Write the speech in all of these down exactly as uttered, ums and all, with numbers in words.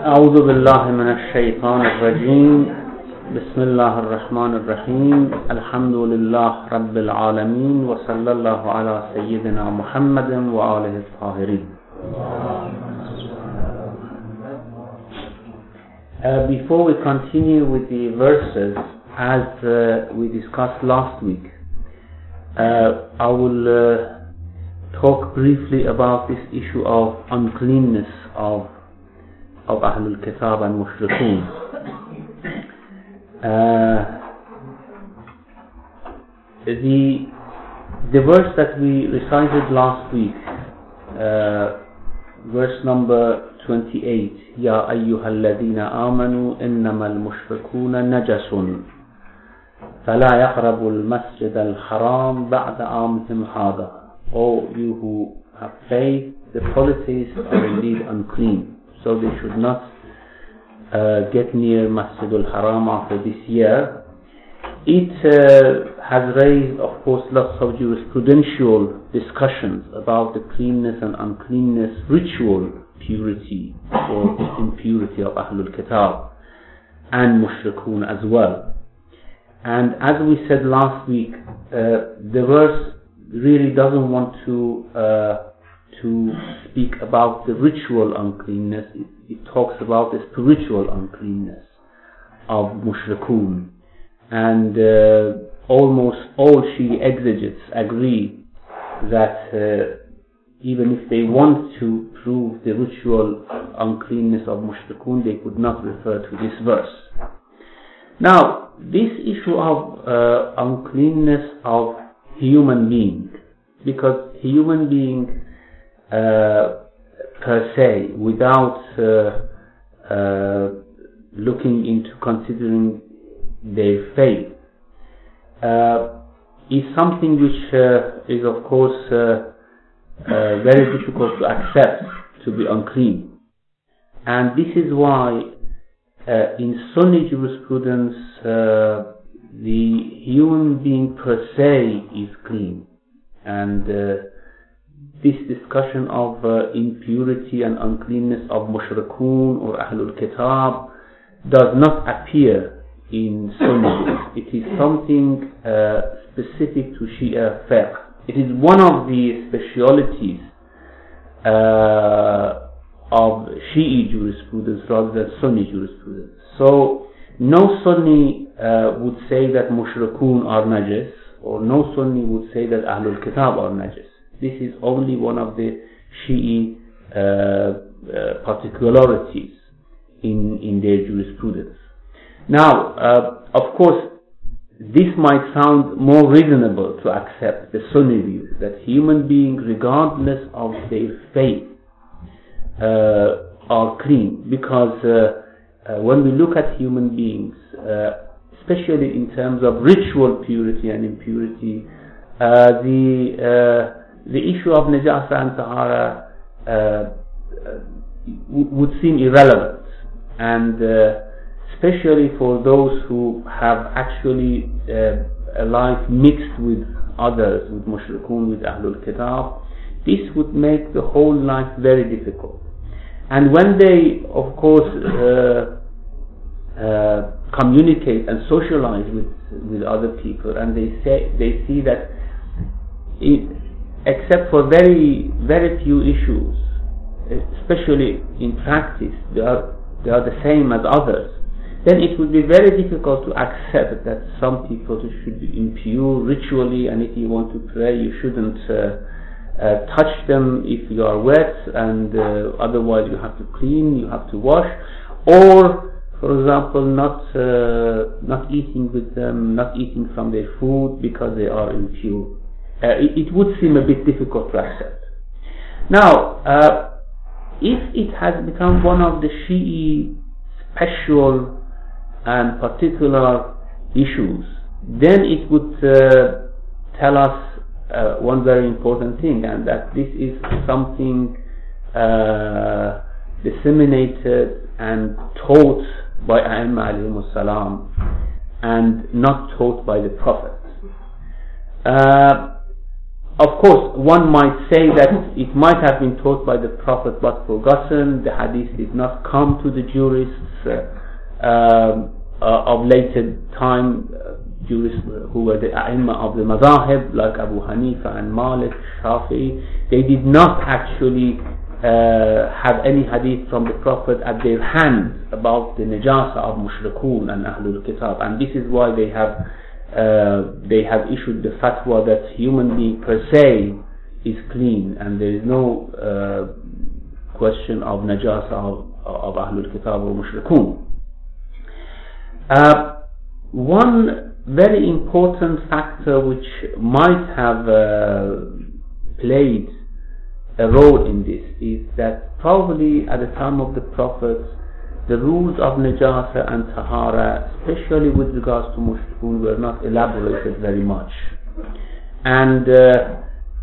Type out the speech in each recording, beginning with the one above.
أعوذ بالله من الشيطان الرجيم. بسم الله الرحمن الرحيم. الحمد لله رب العالمين وصلى الله على سيدنا محمد وآله الطاهرين. Uh, before we continue with the verses, as uh, we discussed last week, uh, I will uh, talk briefly about this issue of uncleanness of of Ahlul Kitab and Mushrikun. Uh, the the verse that we recited last week, uh, verse number twenty-eight, Ya ayyuhal ladhina amanu innamal mushrikuna najasun fala yaqrabu al-masjid al-haram ba'da amihim hada. O you who have faith, the polytheists are indeed unclean, so they should not uh, get near Masjid al-Haram after this year. It uh, has raised, of course, lots of jurisprudential discussions about the cleanness and uncleanness, ritual purity or impurity of Ahlul Kitab and Mushrikun as well. And as we said last week, uh, the verse really doesn't want to uh, to speak about the ritual uncleanness. It, it talks about the spiritual uncleanness of Mushrikun. And uh, almost all Shi'i exegetes agree that uh, even if they want to prove the ritual uncleanness of Mushrikun, they could not refer to this verse. Now, this issue of uh, uncleanness of human being, because human being Uh, per se, without uh, uh, looking into considering their faith, uh, is something which uh, is of course uh, uh, very difficult to accept to be unclean. And this is why uh, in Sunni jurisprudence uh, the human being per se is clean, and uh, this discussion of uh, impurity and uncleanness of Mushrikun or Ahlul Kitab does not appear in Sunni. It is something uh, specific to Shia fiqh. It is one of the specialities uh, of Shi'i jurisprudence rather than Sunni jurisprudence. So no Sunni uh, would say that Mushrikun are najis, or no Sunni would say that Ahlul Kitab are najis. This is only one of the Shi'i uh, uh, particularities in, in their jurisprudence. Now, uh, of course, this might sound more reasonable to accept the Sunni view, that human beings, regardless of their faith, uh, are clean, because uh, uh, when we look at human beings, uh, especially in terms of ritual purity and impurity, uh, the uh, the issue of najasa and tahara uh, uh, would seem irrelevant, and uh, especially for those who have actually uh, a life mixed with others, with Mushrikun, with Ahlul Kitab, this would make the whole life very difficult. And when they, of course, uh, uh, communicate and socialize with with other people, and they say they see that it, except for very, very few issues, especially in practice, they are, they are the same as others, then it would be very difficult to accept that some people should be impure ritually, and if you want to pray, you shouldn't uh, uh, touch them if you are wet, and uh, otherwise you have to clean, you have to wash, or, for example, not uh, not eating with them, not eating from their food because they are impure. Uh, it, it would seem a bit difficult to accept. Now, uh, if it has become one of the Shi'i special and particular issues, then it would uh, tell us uh, one very important thing, and that this is something uh, disseminated and taught by A'imma alayhimus salam and not taught by the Prophet. Uh, of course, one might say that it might have been taught by the Prophet but forgotten. The hadith did not come to the jurists uh, um, uh, of later time, uh, jurists who were the A'imma of the Madahib, like Abu Hanifa and Malik, Shafi'i. They did not actually uh, have any hadith from the Prophet at their hands about the najasa of mushrikun and Ahlul Kitab, and this is why they have Uh, they have issued the fatwa that human being per se is clean, and there is no uh, question of najasa of, of Ahlul Kitab or Mushrikun. Uh, one very important factor which might have uh, played a role in this is that probably at the time of the Prophet, the rules of najasa and tahara, especially with regards to mushrikun, were not elaborated very much. And uh,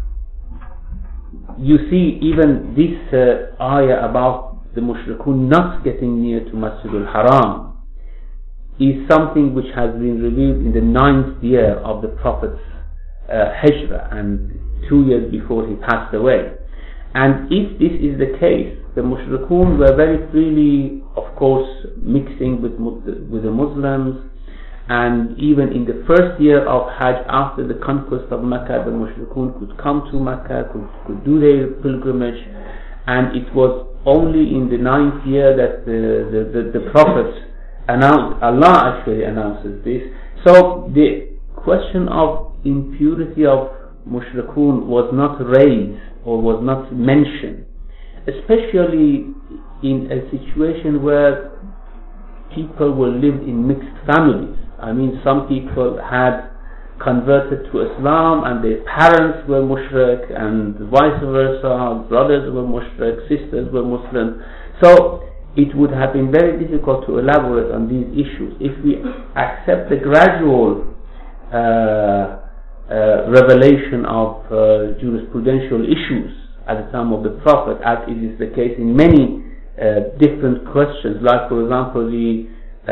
you see, even this uh, ayah about the mushrikun not getting near to Masjid al-Haram is something which has been revealed in the ninth year of the Prophet's uh, hijrah, and two years before he passed away. And if this is the case, the mushrikun were very freely, of course, mixing with with the Muslims, and even in the first year of Hajj, after the conquest of Mecca, the mushrikun could come to Mecca, could, could do their pilgrimage, and it was only in the ninth year that the, the, the, the Prophet announced, Allah actually announces this. So the question of impurity of mushrikun was not raised or was not mentioned, especially in a situation where people were lived in mixed families. I mean, some people had converted to Islam and their parents were mushrik, and vice versa, brothers were mushrik, sisters were Muslim. So it would have been very difficult to elaborate on these issues. If we accept the gradual uh, uh, revelation of uh, jurisprudential issues at the time of the Prophet, as it is the case in many uh, different questions, like for example the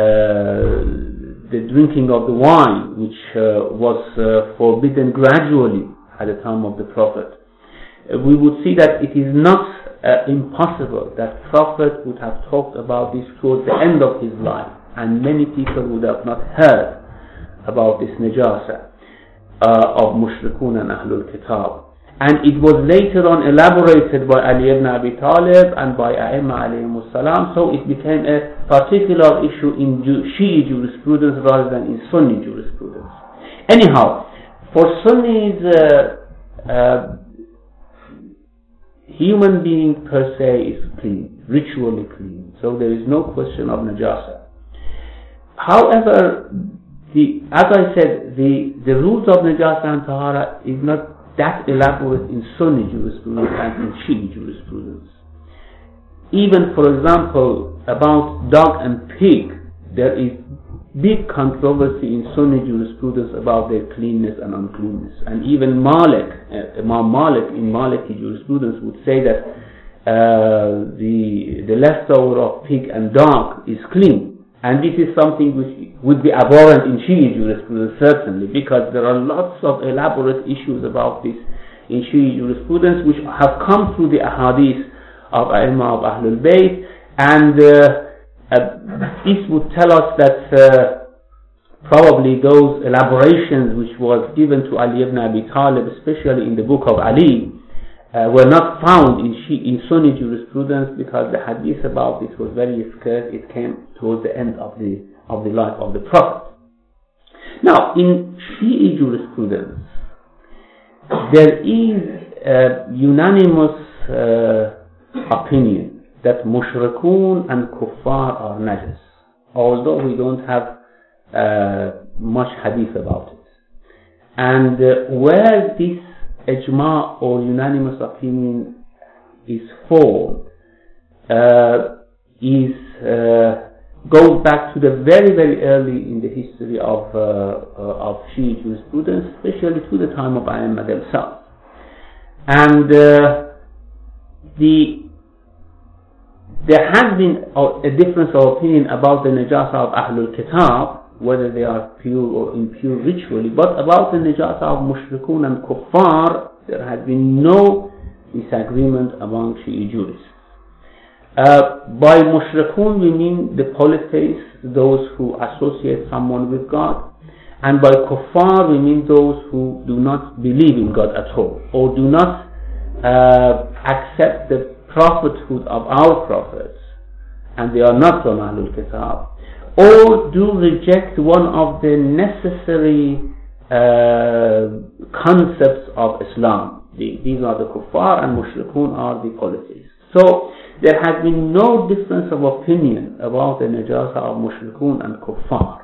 uh, the drinking of the wine, which uh, was uh, forbidden gradually at the time of the Prophet. Uh, we would see that it is not uh, impossible that Prophet would have talked about this towards the end of his life, and many people would have not heard about this najasa uh, of mushrikun and Ahlul Kitab. And it was later on elaborated by Ali ibn Abi Talib and by A'imma alayhimus salam, so it became a particular issue in Shi'i jurisprudence rather than in Sunni jurisprudence. Anyhow, for Sunnis, uh, uh, human being per se is clean, ritually clean, so there is no question of najasa. However, the, as I said, the, the rules of najasa and tahara is not that elaborate in Sunni jurisprudence and in Shi'i jurisprudence. Even, for example, about dog and pig, there is big controversy in Sunni jurisprudence about their cleanness and uncleanness. And even Malik, uh, Imam Malik in Maliki jurisprudence would say that uh, the the leftover of pig and dog is clean. And this is something which would be abhorrent in Shi'i jurisprudence, certainly, because there are lots of elaborate issues about this in Shi'i jurisprudence which have come through the ahadith of A'immah of Ahlul Bayt, and uh, uh, this would tell us that uh, probably those elaborations which was given to Ali ibn Abi Talib, especially in the book of Ali, Uh, were not found in, Shi- in Sunni jurisprudence, because the hadith about this was very scarce. It came towards the end of the of the life of the Prophet. Now, in Shi'i jurisprudence, there is a unanimous uh, opinion that mushrikun and kuffar are najas, although we don't have uh, much hadith about it. And uh, where this ijma or unanimous opinion is formed uh, is uh, goes back to the very very early in the history of uh, uh, of Shi'i jurisprudence, especially to the time of A'imma themselves. And uh, the there has been a difference of opinion about the najasa of Ahlul Kitab, whether they are pure or impure ritually, but about the najasa of mushrikun and kuffar, There has been no disagreement among Shi'i jurists. Uh, by mushrikun we mean the polytheists, those who associate someone with God, and by kuffar we mean those who do not believe in God at all, or do not uh, accept the prophethood of our prophets, and they are not from Ahlul Kitab, or do reject one of the necessary uh, concepts of Islam. The, these are the kuffar, and mushrikun are the polytheists. So there has been no difference of opinion about the najasa of mushrikun and kuffar.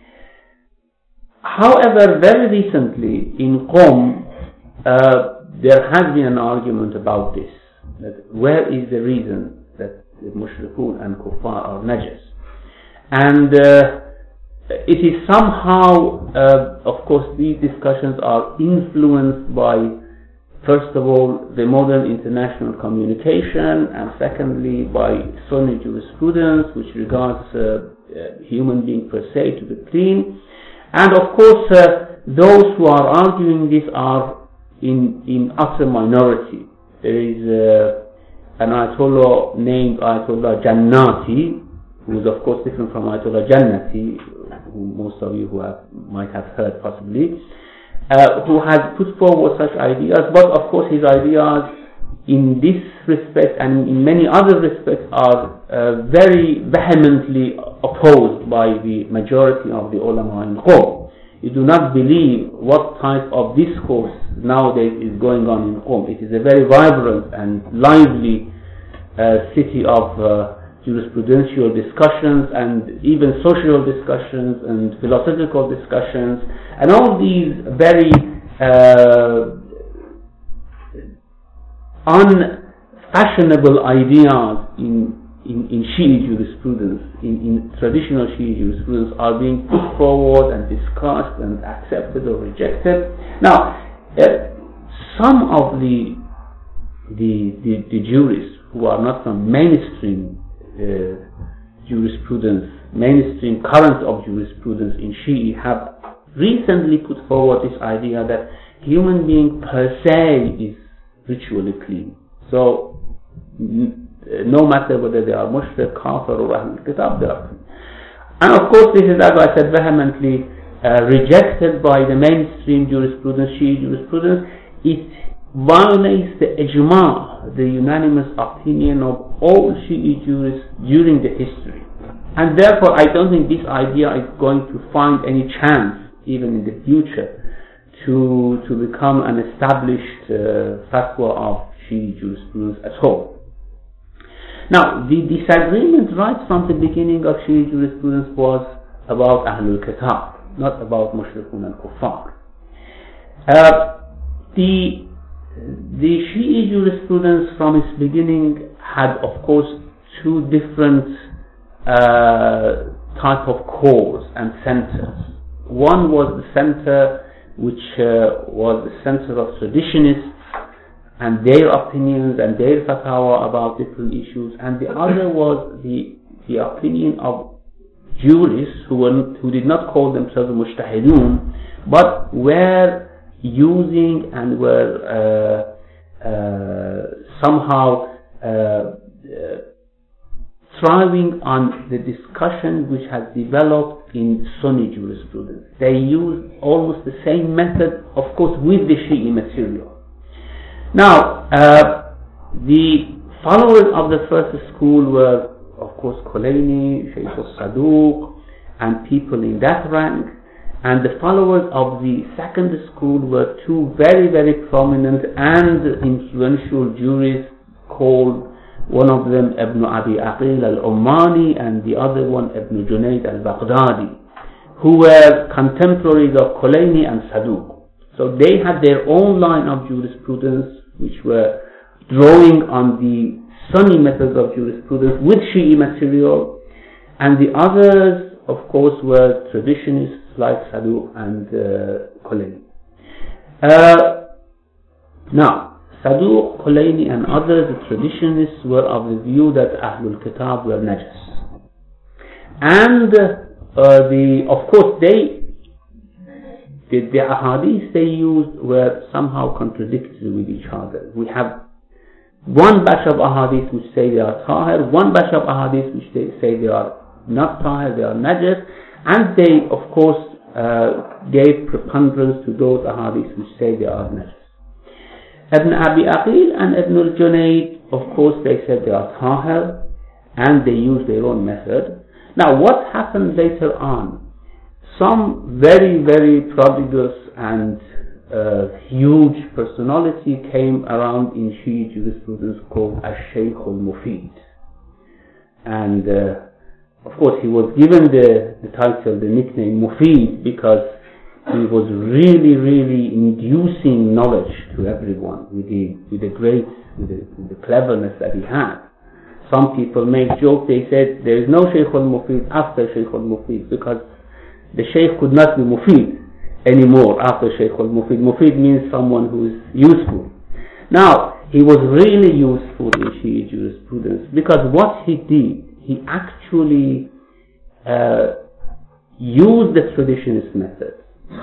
However, very recently in Qom, uh, there has been an argument about this, that where is the reason that the mushrikun and kuffar are najas. And uh, it is somehow, uh, of course, these discussions are influenced by, first of all, the modern international communication, and secondly, by Sunni jurisprudence, which regards uh, uh, human being per se to be clean. And of course, uh, those who are arguing this are in, in utter minority. There is uh, an Ayatollah named Ayatollah Jannati, who is of course different from Ayatollah Jannati, who most of you who have, might have heard possibly, uh, who has put forward such ideas, but of course his ideas in this respect and in many other respects are uh, very vehemently opposed by the majority of the ulama in Qom. You do not believe what type of discourse nowadays is going on in Qom. It is a very vibrant and lively uh, city of uh, jurisprudential discussions and even social discussions and philosophical discussions, and all these very uh, unfashionable ideas in In, in Shi'i jurisprudence, in, in traditional Shi'i jurisprudence, are being put forward and discussed and accepted or rejected. Now, uh, some of the, the the the jurists who are not from mainstream uh, jurisprudence, mainstream current of jurisprudence in Shi'i, have recently put forward this idea that human being per se is ritually clean. So, no matter whether they are mushrik, kafir or Ahlul Kitab, they are clean. And of course this is, as I said, vehemently uh, rejected by the mainstream jurisprudence, Shi'i jurisprudence. It violates the ijma', the unanimous opinion of all Shi'i jurists during the history. And therefore I don't think this idea is going to find any chance, even in the future, to, to become an established uh, fatwa of Shi'i jurisprudence at all. Now, the disagreement right from the beginning of Shi'i jurisprudence was about Ahlul Kitab, not about Mushrikun and Kuffar. Uh, the, the Shi'i jurisprudence from its beginning had, of course, two different uh, type of cores and centers. One was the center which uh, was the center of traditionists and their opinions and their fatwa about different issues, and the other was the the opinion of jurists who were who did not call themselves mujtahidun, but were using and were uh, uh, somehow uh, uh, thriving on the discussion which has developed in Sunni jurisprudence. They used almost the same method, of course, with the Shi'i material. Now, uh, the followers of the first school were, of course, Kulaini, Shaykh al-Saduq, and people in that rank. And the followers of the second school were two very, very prominent and influential jurists called, one of them Ibn Abi Aqil al-Ummani and the other one Ibn Junayd al-Baghdadi, who were contemporaries of Kulaini and Saduq. So they had their own line of jurisprudence, which were drawing on the Sunni methods of jurisprudence with Shi'i material, and the others, of course, were traditionists like Saduq and uh, Kulaini. Uh, now, Saduq, Kulaini and others, the traditionists, were of the view that Ahlul Kitab were najas. And uh, the, of course, they the, the ahadith they used were somehow contradictory with each other. We have one batch of ahadith which say they are tahir, one batch of ahadith which they say they are not tahir, they are najas, and they of course uh, gave preponderance to those ahadith which say they are najas. Ibn Abi Aqil and Ibn al-Junayd, of course they said they are tahir, and they used their own method. Now what happened later on? Some very very prodigious and uh, huge personality came around in Shi'i jurisprudence called Al-Shaykh al-Mufid, and uh, of course he was given the, the title, the nickname Mufid, because he was really really inducing knowledge to everyone with the, with the great with the, with the cleverness that he had. Some people make jokes, they said there is no Shaykh al-Mufid after Shaykh al-Mufid, because the Shaykh could not be Mufid anymore after Shaykh al-Mufid. Mufid means someone who is useful. Now, he was really useful in Shi'i jurisprudence, because what he did, he actually uh, used the traditionist method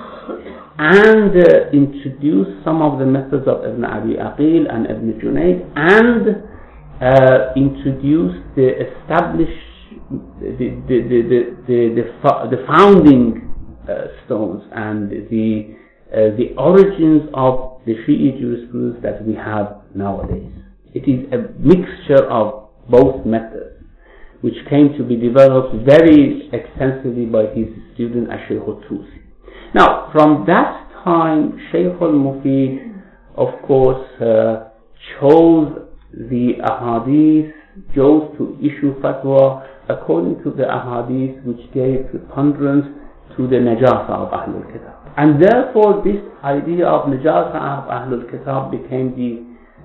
and uh, introduced some of the methods of Ibn Abi Aqil and Ibn Junayd, and uh, introduced the established the the the the the, the, the founding uh, stones and the uh, the origins of the Shi'i jurisprudence that we have nowadays. It is a mixture of both methods, which came to be developed very extensively by his student Al-Shaykh al-Tusi. Now, from that time, Shaykh al-Mufid, of course, uh, chose the ahadith, chose to issue fatwa according to the ahadith which gave preponderance to the najasa of Ahlul Kitab. And therefore this idea of najasa of Ahlul Kitab became the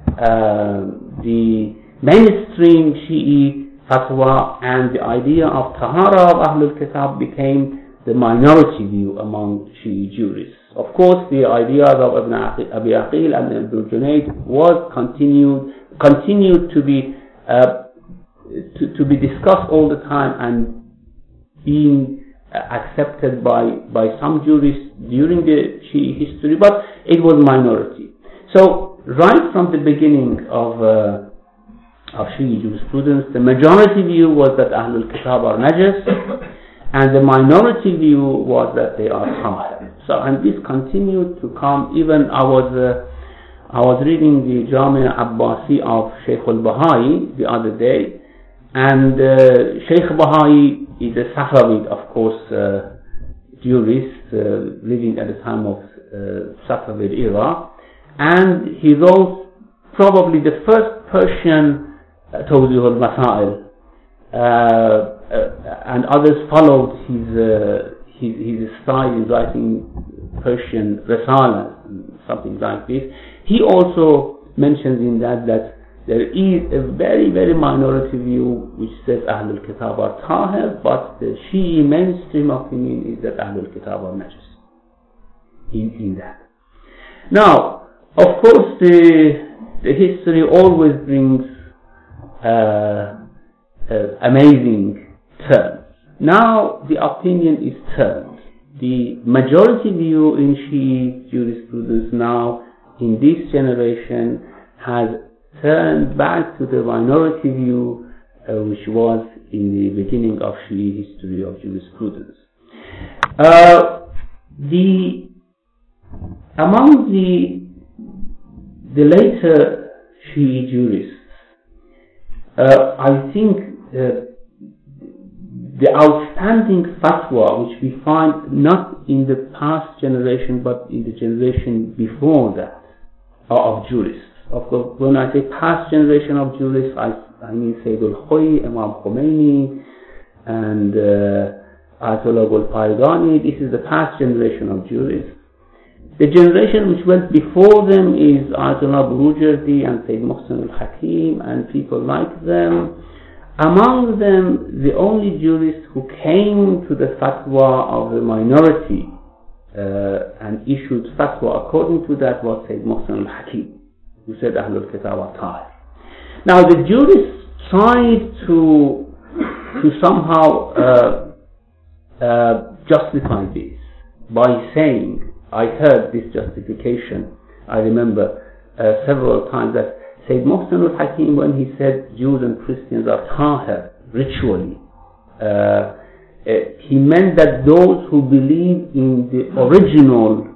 uh, the mainstream Shi'i fatwa, and the idea of tahara of Ahlul Kitab became the minority view among Shi'i jurists. Of course, the ideas of Ibn Abi Aqil and Ibn Junayd was continued continued to be uh, To, to be discussed all the time and being uh, accepted by, by some jurists during the Shi'i history, but it was minority. So right from the beginning of uh, of Shi'i jurisprudence, the majority view was that Ahlul Kitab are najas, and the minority view was that they are tahir. So, and this continued to come. Even I was uh, I was reading the Jami' Abbasi of Shaykh al-Bahai the other day. And uh, Shaykh Bahai is a Safavid, of course, uh, jurist uh, living at the time of uh, Safavid era, and he wrote probably the first Persian uh, Tawzih al-Masail, uh, uh, and others followed his, uh, his his style in writing Persian Risala, something like this. He also mentions in that that there is a very, very minority view which says Ahlul Kitab are tahir, but the Shi'i mainstream opinion is that Ahlul Kitab are najis. In, in that. Now, of course, the the history always brings uh, uh, amazing turns. Now, the opinion is turned. The majority view in Shi'i jurisprudence now, in this generation, has turned back to the minority view uh, which was in the beginning of Shi'i history of jurisprudence. Uh, the among the the later Shi'i jurists, uh, I think uh, the outstanding fatwa which we find not in the past generation but in the generation before that uh, of jurists. Of course, when I say past generation of jurists, I, I mean Sayyid al-Khoyi, Imam Khomeini, and uh, Ayatollah al-Paidani. This is the past generation of jurists. The generation which went before them is Ayatollah Burujerdi and Sayyid Muhsin al-Hakim and people like them. Among them, the only jurist who came to the fatwa of the minority uh, and issued fatwa according to that was Sayyid Muhsin al-Hakim, who said Ahlul Kitab are tahir. Now the jurists tried to to somehow uh, uh, justify this by saying I heard this justification, I remember uh, several times, that Sayyid Muhsin al-Hakim, when he said Jews and Christians are tahir ritually, uh, uh, he meant that those who believe in the original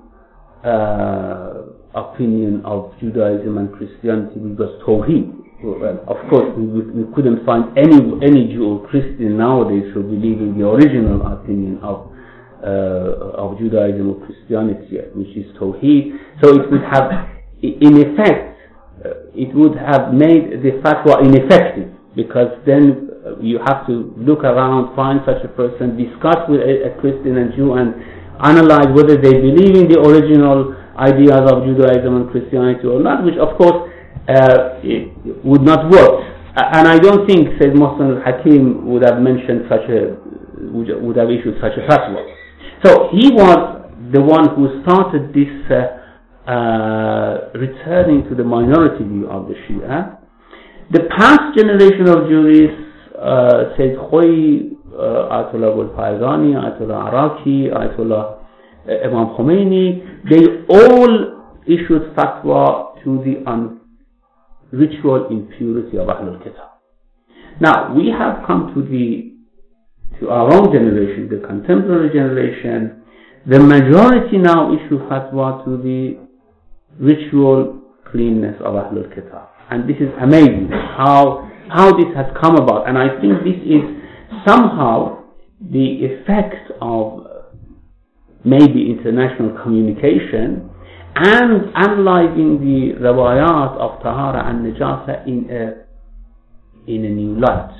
uh, opinion of Judaism and Christianity, because Tawheed. Well, of course, we, we couldn't find any any Jew or Christian nowadays who believe in the original opinion of uh, of Judaism or Christianity, which is Tawheed. So it would have, in effect, uh, it would have made the fatwa ineffective, because then you have to look around, find such a person, discuss with a, a Christian and Jew, and analyze whether they believe in the original ideas of Judaism and Christianity or not, which of course Uh, it would not work, and I don't think Sayyid Muhsin al-Hakim would have mentioned such a would, would have issued such a fatwa. So he was the one who started this uh, uh, returning to the minority view of the Shia. The past generation of jurists, uh, Sayyid Khoi, uh, Ayatollah al-Faizani, Ayatollah Araki, Ayatollah uh, Imam Khomeini, they all issued fatwa to the un ritual impurity of Ahlul Kitab. Now, we have come to the to our own generation, the contemporary generation. The majority now issue fatwa to the ritual cleanness of Ahlul Kitab. And this is amazing how how this has come about. And I think this is somehow the effect of maybe international communication and analyzing the riwayat of Tahara and Najasa in a in a new light.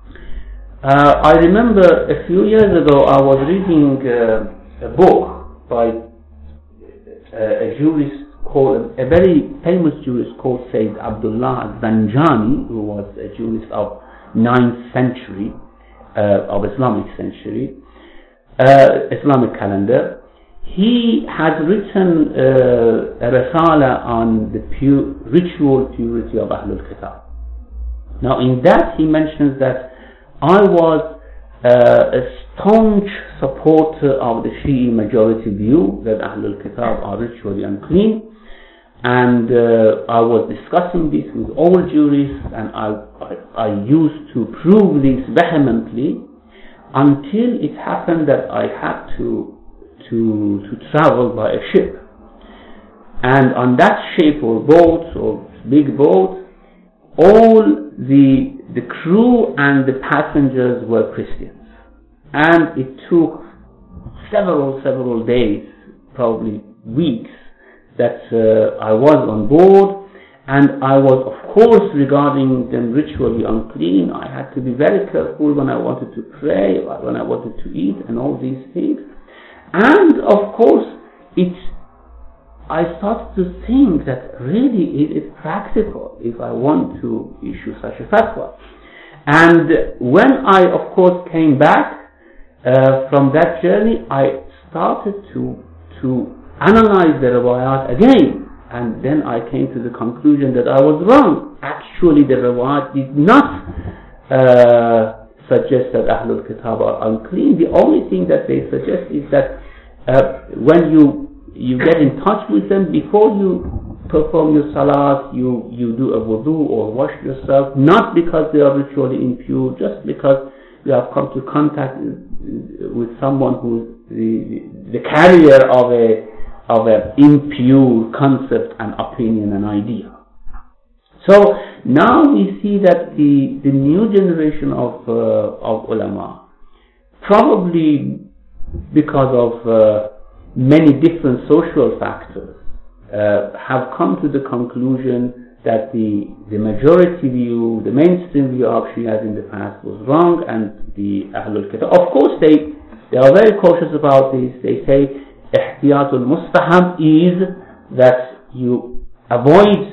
Uh, I remember a few years ago I was reading uh, a book by uh, a jurist called, a very famous jurist called Sayyid Abdullah Zanjani, who was a jurist of ninth century, uh, of Islamic century, uh, Islamic calendar. He has written uh, a risala on the pure, ritual purity of Ahlul Kitab. Now in that he mentions that I was uh, a staunch supporter of the Shi'i majority view that Ahlul Kitab are ritually unclean, and uh, I was discussing this with all jurists, and I, I, I used to prove this vehemently until it happened that I had to to to travel by a ship, and on that ship or boat or big boat, all the the crew and the passengers were Christians, and it took several several days, probably weeks, that uh, I was on board, and I was of course regarding them ritually unclean. I had to be very careful when I wanted to pray, when I wanted to eat, and all these things. And of course, it, I started to think that really it is practical if I want to issue such a fatwa. And when I, of course, came back uh, from that journey, I started to to analyze the riwayat again, and then I came to the conclusion that I was wrong. Actually, the riwayat did not uh, suggest that Ahlul Kitab are unclean. The only thing that they suggest is that uh, when you you get in touch with them, before you perform your salat, you, you do a wudu or wash yourself, not because they are ritually impure, just because you have come to contact with someone who is the, the carrier of a of an impure concept and opinion and idea. So now we see that the, the new generation of uh, of ulama, probably because of uh, many different social factors, uh, have come to the conclusion that the the majority view, the mainstream view of Shias in the past was wrong, and the Ahlul Kitab, of course, they they are very cautious about this. They say ihtiyatul mustahab is that you avoid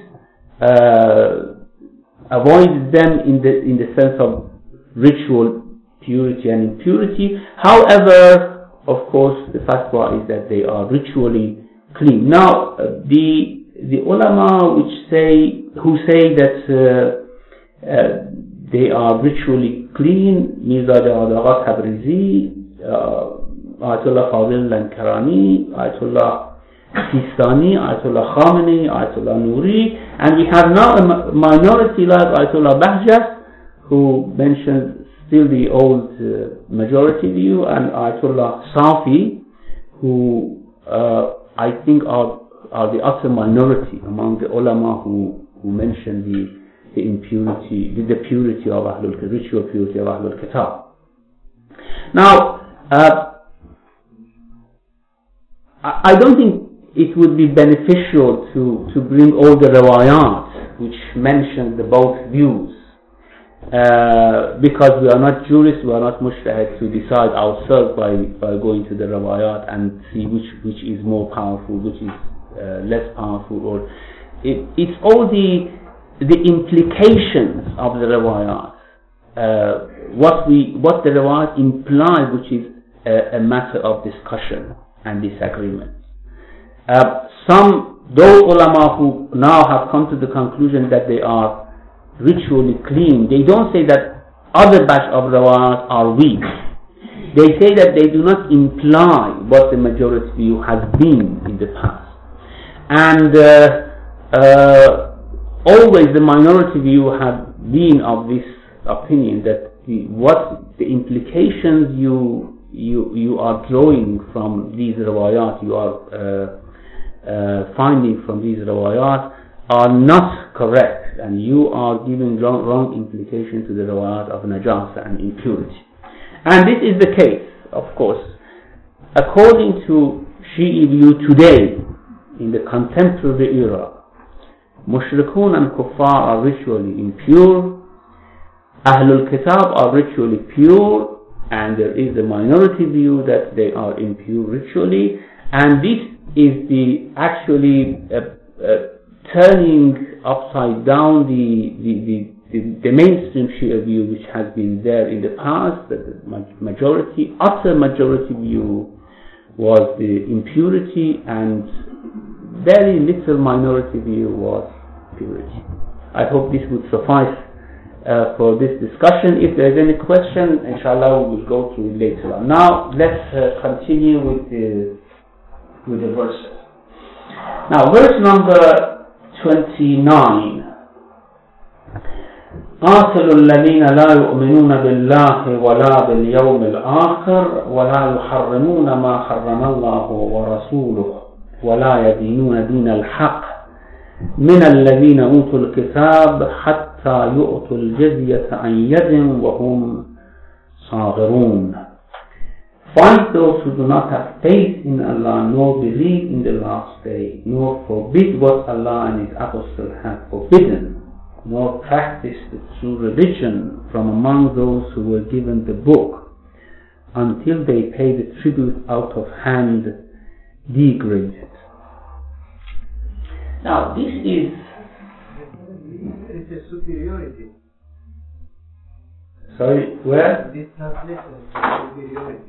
uh, avoid them in the in the sense of ritual purity and impurity. However, of course, the fatwa is that they are ritually clean. Now, uh, the the ulama which say who say that uh, uh, they are ritually clean, Mirza Jawad Agha Tabrizi, uh, Ayatollah Fadil Lankarani, Ayatollah Sistani, Ayatollah Khamenei, Ayatollah Nouri, and we have now a minority like Ayatollah Bahjat, who mentioned still the old uh, majority view, and Ayatollah Safi, who uh, I think are are the utter minority among the ulama who who mention the the impurity, the, the purity of Ahlul, the ritual purity of Ahlul Kitab. Now, uh, I, I don't think it would be beneficial to, to bring all the riwayat which mention the both views, uh, because we are not jurists, we are not mujtahid to decide ourselves by, by going to the riwayat and see which, which is more powerful, which is uh, less powerful, or it, it's all the the implications of the riwayat, uh, what we what the riwayat implies, which is a, a matter of discussion and disagreement. Uh, some, those ulama who now have come to the conclusion that they are ritually clean, they don't say that other batch of riwayat are weak. They say that they do not imply what the majority view has been in the past. And uh, uh, always the minority view has been of this opinion that the, what the implications you you you are drawing from these riwayat, you are uh, uh, finding from these riwayat are not correct, and you are giving wrong, wrong implication to the riwayat of najasa and impurity. And this is the case, of course. According to Shi'i view today, in the contemporary era, Mushrikun and Kuffar are ritually impure, Ahlul Kitab are ritually pure, and there is a minority view that they are impure ritually, and this is the actually uh, uh, turning upside down the, the, the, the, the mainstream Shia view which has been there in the past, that the majority, utter majority view was the impurity, and very little minority view was purity. I hope this would suffice uh, for this discussion. If there is any question, inshallah we will go through it later on. Now let's uh, continue with the with the verses. Now verse number twenty-nine. قاتلوا الذين لا يؤمنون بالله ولا باليوم الآخر ولا يحرمون ما حرم الله ورسوله ولا يدينون دين الحق من الذين أوتوا الكتاب حتى يؤتوا الجزية عن يد وهم صاغرون. Fight those who do not have faith in Allah nor believe in the last day, nor forbid what Allah and His Apostle have forbidden, nor practice the true religion from among those who were given the book, until they pay the tribute out of hand degraded. Now this is it's a superiority. Sorry, where? This translation is superiority.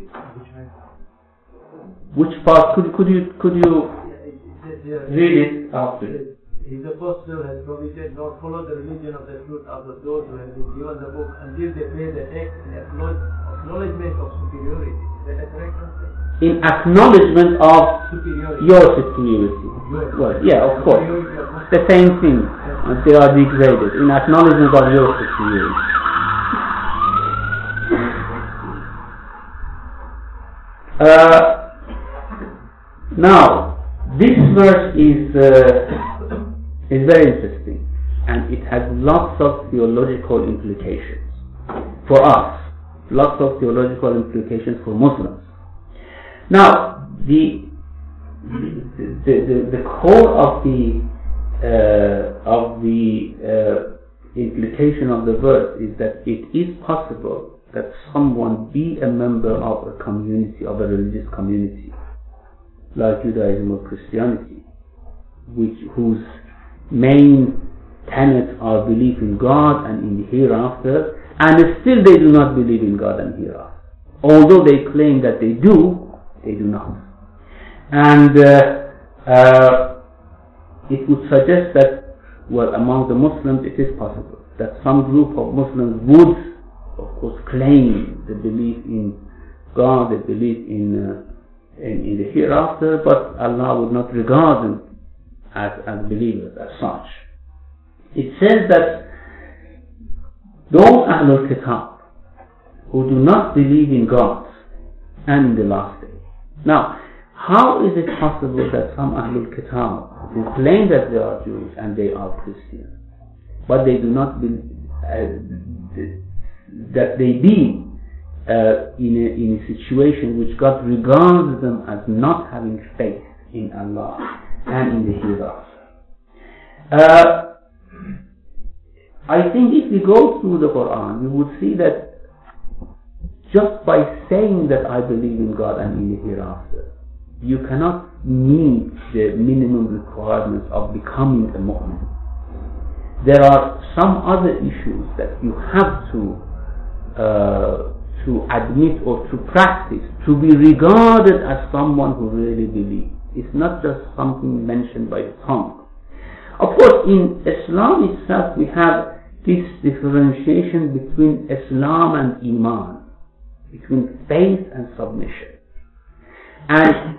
Which part? Could could you could you yeah, read it after? His apostle has prohibited not follow the religion of the truth after those who have been given the book until they pay the tax in acknowledgement of superiority. Is that a correct translation? In acknowledgement of superiority. Your superiority. Your Well, yeah, of course. It's the same thing. They are degraded. In acknowledgement of your superiority. Uh, now, this verse is uh, is very interesting, and it has lots of theological implications for us, lots of theological implications for Muslims. Now, the the the, the core of the uh, of the uh, implication of the verse is that it is possible that someone be a member of a community, of a religious community, like Judaism or Christianity, which whose main tenets are belief in God and in the hereafter, and still they do not believe in God and hereafter. Although they claim that they do, they do not. And uh, uh, it would suggest that, well, among the Muslims it is possible that some group of Muslims would, of course, claim the belief in God, the belief in uh, in, in the hereafter, but Allah would not regard them as, as believers as such. It says that those Ahlul Kitab who do not believe in God and in the last day. Now, how is it possible that some Ahlul Kitab who claim that they are Jews and they are Christians, but they do not believe uh, that they be uh, in, a, in a situation which God regards them as not having faith in Allah and in the hereafter? Uh, I think if we go through the Quran, we would see that just by saying that I believe in God and in the hereafter, you cannot meet the minimum requirements of becoming a mu'min. There are some other issues that you have to uh, to admit or to practice to be regarded as someone who really believes. It's not just something mentioned by the tongue. Of course, in Islam itself, we have this differentiation between Islam and Iman, between faith and submission. And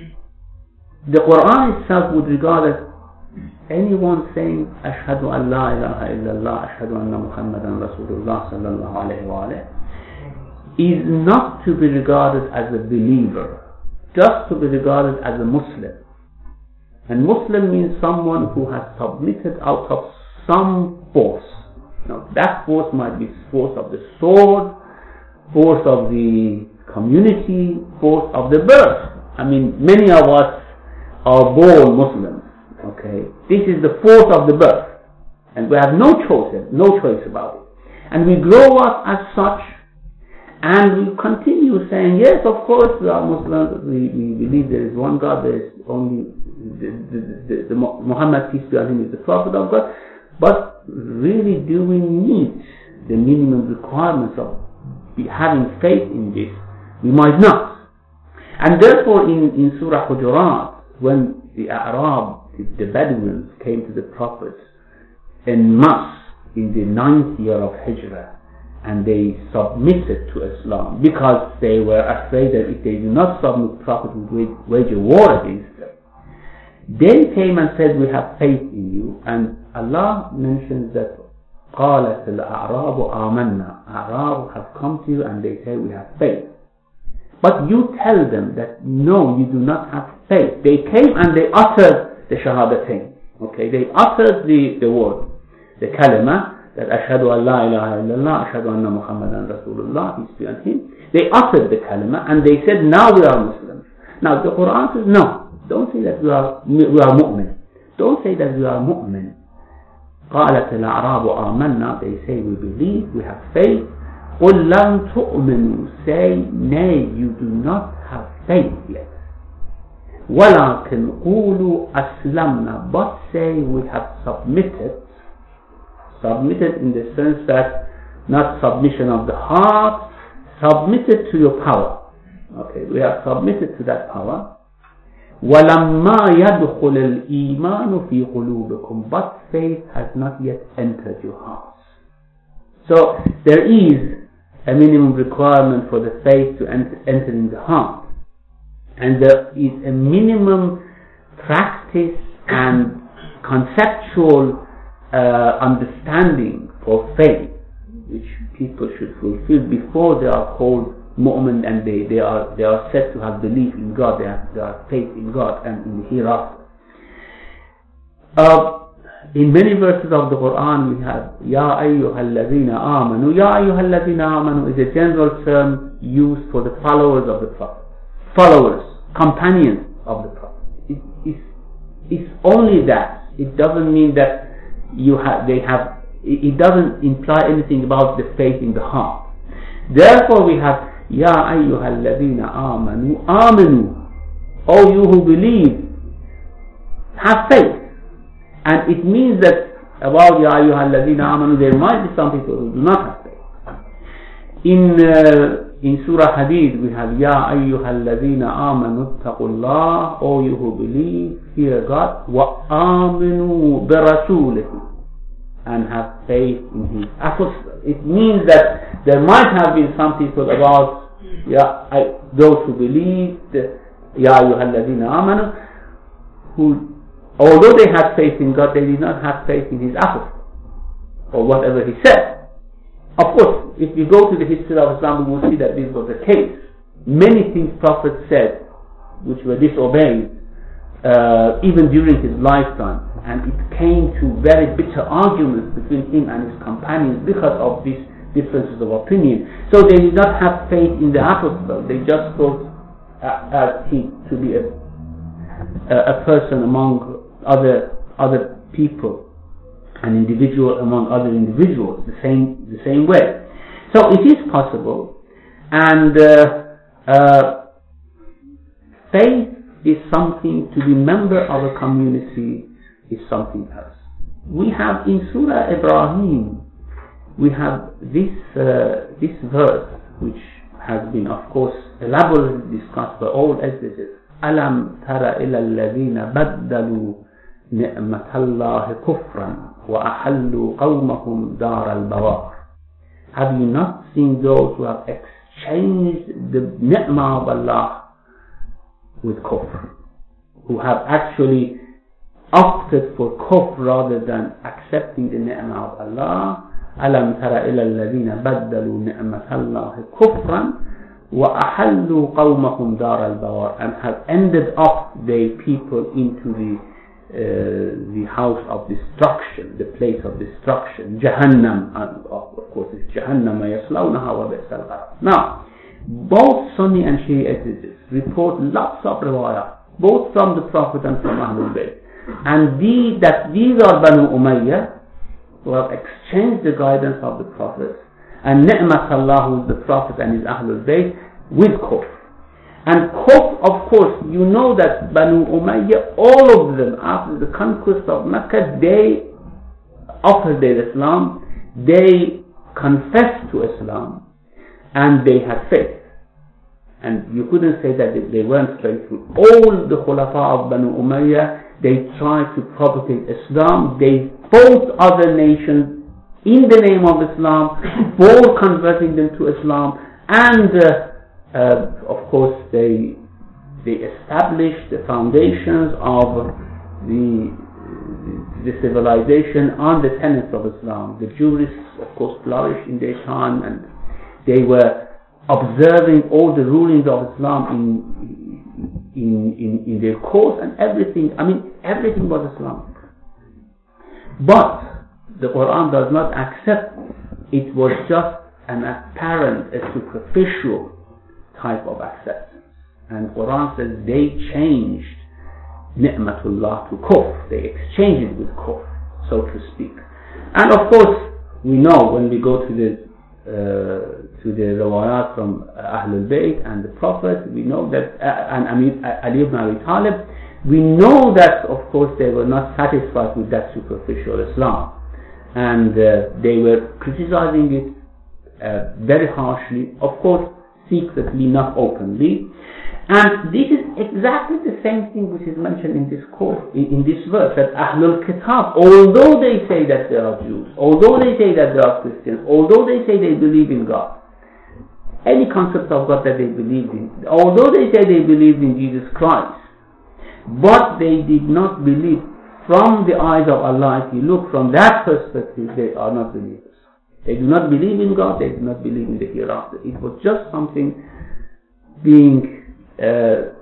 the Quran itself would regard as anyone saying Ashhadu an la ilaha illallah, Ashhadu anna Muhammadan Rasulullah sallallahu alayhi wa alayhi, is not to be regarded as a believer, just to be regarded as a Muslim. And Muslim means someone who has submitted out of some force. Now that force might be force of the sword, force of the community, force of the birth. I mean, many of us are born Muslims. Okay, this is the force of the birth, and we have no choice, no choice about it. And we grow up as such, and we continue saying, yes, of course, we are Muslims. We, we believe there is one God. There is only the, the, the, the Muhammad, peace be on him, is the prophet of God. But really, do we meet the minimum requirements of having faith in this? We might not. And therefore, in, in Surah Hujurat, when the A'rab, the, the Bedouins, came to the Prophet en masse in the ninth year of Hijrah, and they submitted to Islam because they were afraid that if they do not submit, the Prophet would wage, wage a war against them. They came and said, we have faith in you, and Allah mentions that قالت الأعراب آمنا. A'rab have come to you and they say we have faith. But you tell them that no, you do not have faith. They came and they uttered the Shahadatain. Okay, they uttered the, the word, the kalima, that Ashhadu an la ilaha illallah, Ashhadu anna Muhammadan Rasulullah, peace be on him. They uttered the kalima and they said, now we are Muslims. Now the Quran says, no, don't say that we are, we are mu'min. Don't say that we are mu'min. قالت الأعراب آمنا. They say we believe, we have faith. قل لم تؤمنوا. Say, nay, you do not have faith yet. ولكن قولوا أسلمنا. But say we have submitted. Submitted in the sense that not submission of the heart, submitted to your power. Okay, we have submitted to that power. وَلَمَّا يَدْخُلِ الْإِيمَانُ فِي قُلُوبِكُمْ. But faith has not yet entered your hearts. So there is a minimum requirement for the faith to enter, enter in the heart. And there is a minimum practice and conceptual uh, understanding for faith which people should fulfill before they are called mu'min, and they, they are they are said to have belief in God, they have, they have faith in God and in the hereafter. Uh, in many verses of the Quran we have Ya ayyuhal ladhina amanu. Ya ayyuhal ladhina amanu is a general term used for the followers of the Prophet. Followers, companions of the Prophet. It, it's, it's only that. It doesn't mean that you have they have it, it doesn't imply anything about the faith in the heart. Therefore we have Ya ayyuhal ladhina amanu. Amanu. O you who believe, have faith. And it means that about Ya ayyuhal ladhina amanu, there might be some people who do not have faith. In uh, in Surah Hadid we have Ya ayyuhal ladhina amanu taqullah. O you who believe, fear God. Wa aminu bi rasulihi. And have faith in His apostle. It means that there might have been some people about, yeah, I, those who believed Ya ayyuhalladhina amanu, who, although they had faith in God, they did not have faith in His apostle, or whatever He said. Of course, if you go to the history of Islam, we will see that this was the case. Many things Prophet said, which were disobeyed, uh, even during his lifetime, and it came to very bitter arguments between him and his companions because of these differences of opinion. So they did not have faith in the apostle. They just thought uh, uh, he to be a, a person among other other people, an individual among other individuals, the same the same way. So it is possible, and uh, uh, faith is something, to be member of a community is something else. We have in Surah Ibrahim, we have this uh, this verse which has been, of course, elaborately discussed by all exegetes. Alam tara ila alladhina baddalu ni'matallahi kufran wa ahallu qawmahum dar al-bawar. Have you not seen those who have exchanged the ni'mah of Allah with kufr, who have actually opted for kufr rather than accepting the ni'mah of Allah? Alam tara ila alladhina baddalu ni'matallahi kufran wa ahallu qawmahum dar al-bawar, and have ended up their people into the uh, the house of destruction, the place of destruction, Jahannam, and of course it's Jahannam yaslawnaha wa bi'sal qarar. Now, both Sunni and Shia exegetes report lots of riwayah, both from the Prophet and from Ahlul Bayt, and the, that these are Banu Umayyah, who have exchanged the guidance of the Prophet, and Ni'mat Allah, who is the Prophet and his Ahlul Bayt, with kufr. And kufr, of course, you know that Banu Umayyah, all of them, after the conquest of Mecca, they offered their Islam, they confessed to Islam, and they had faith. And you couldn't say that they weren't faithful. All the Khulafa of Banu Umayyah, they tried to propagate Islam. They fought other nations in the name of Islam for converting them to Islam, and uh, uh, of course they they established the foundations of the the civilization on the tenets of Islam. The jurists, of course, flourished in their time, and they were observing all the rulings of Islam in in in, in their course, and everything. I mean, everything was Islamic. But the Quran does not accept it was just an apparent, a superficial type of acceptance. And Quran says they changed ni'matullah to kufr. They exchanged it with kufr, so to speak. And of course, we know when we go to the uh, to the riwayat from Ahlul Bayt and the Prophet, we know that, uh, and Amir, uh, Ali ibn Abi Talib, we know that, of course, they were not satisfied with that superficial Islam, and uh, they were criticizing it uh, very harshly, of course, secretly, not openly. And this is exactly the same thing which is mentioned in this course, in, in this verse, that Ahlul Kitab, although they say that they are Jews, although they say that they are Christians, although they say they believe in God, any concept of God that they believe in, although they say they believe in Jesus Christ, but they did not believe from the eyes of Allah. If you look from that perspective, they are not believers. They do not believe in God, they do not believe in the hereafter. It was just something being uh,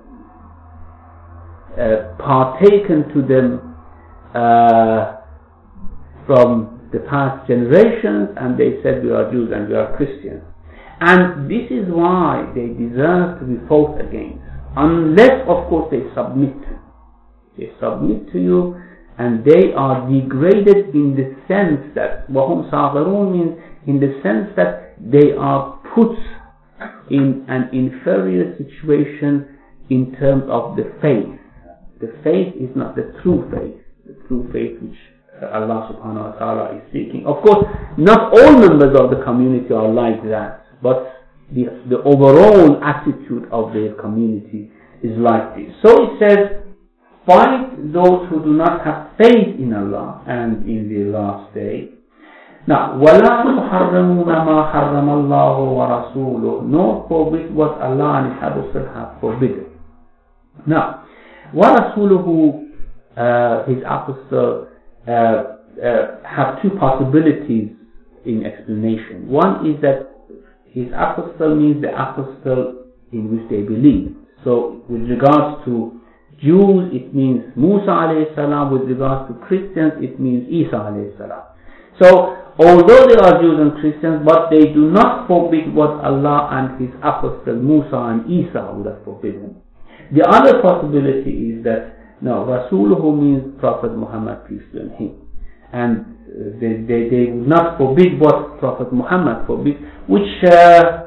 uh, partaken to them uh, from the past generations, and they said we are Jews and we are Christians. And this is why they deserve to be fought against, unless, of course, they submit to you. They submit to you, and they are degraded in the sense that وَهُمْ صَاغِرُونَ means in the sense that they are put in an inferior situation in terms of the faith. The faith is not the true faith, the true faith which Allah subhanahu wa ta'ala is seeking. Of course, not all members of the community are like that, but the, the overall attitude of their community is like this. So it says, fight those who do not have faith in Allah and in the last day. Now, وَلَا تُحَرَّمُونَ مَا حَرَّمَ اللَّهُ وَرَسُولُهُ, nor forbid what Allah and His Apostle have forbidden. Now, وَرَسُولُهُ, uh, his apostle, uh, uh, have two possibilities in explanation. One is that his apostle means the apostle in which they believe. So, with regards to Jews, it means Musa alayhi salam. With regards to Christians, it means Isa alayhi salam. So, although they are Jews and Christians, but they do not forbid what Allah and His apostle Musa and Isa would have forbidden. The other possibility is that, no, Rasuluhu means Prophet Muhammad, peace be on him. And they, they, they would not forbid what Prophet Muhammad forbid, which, uh,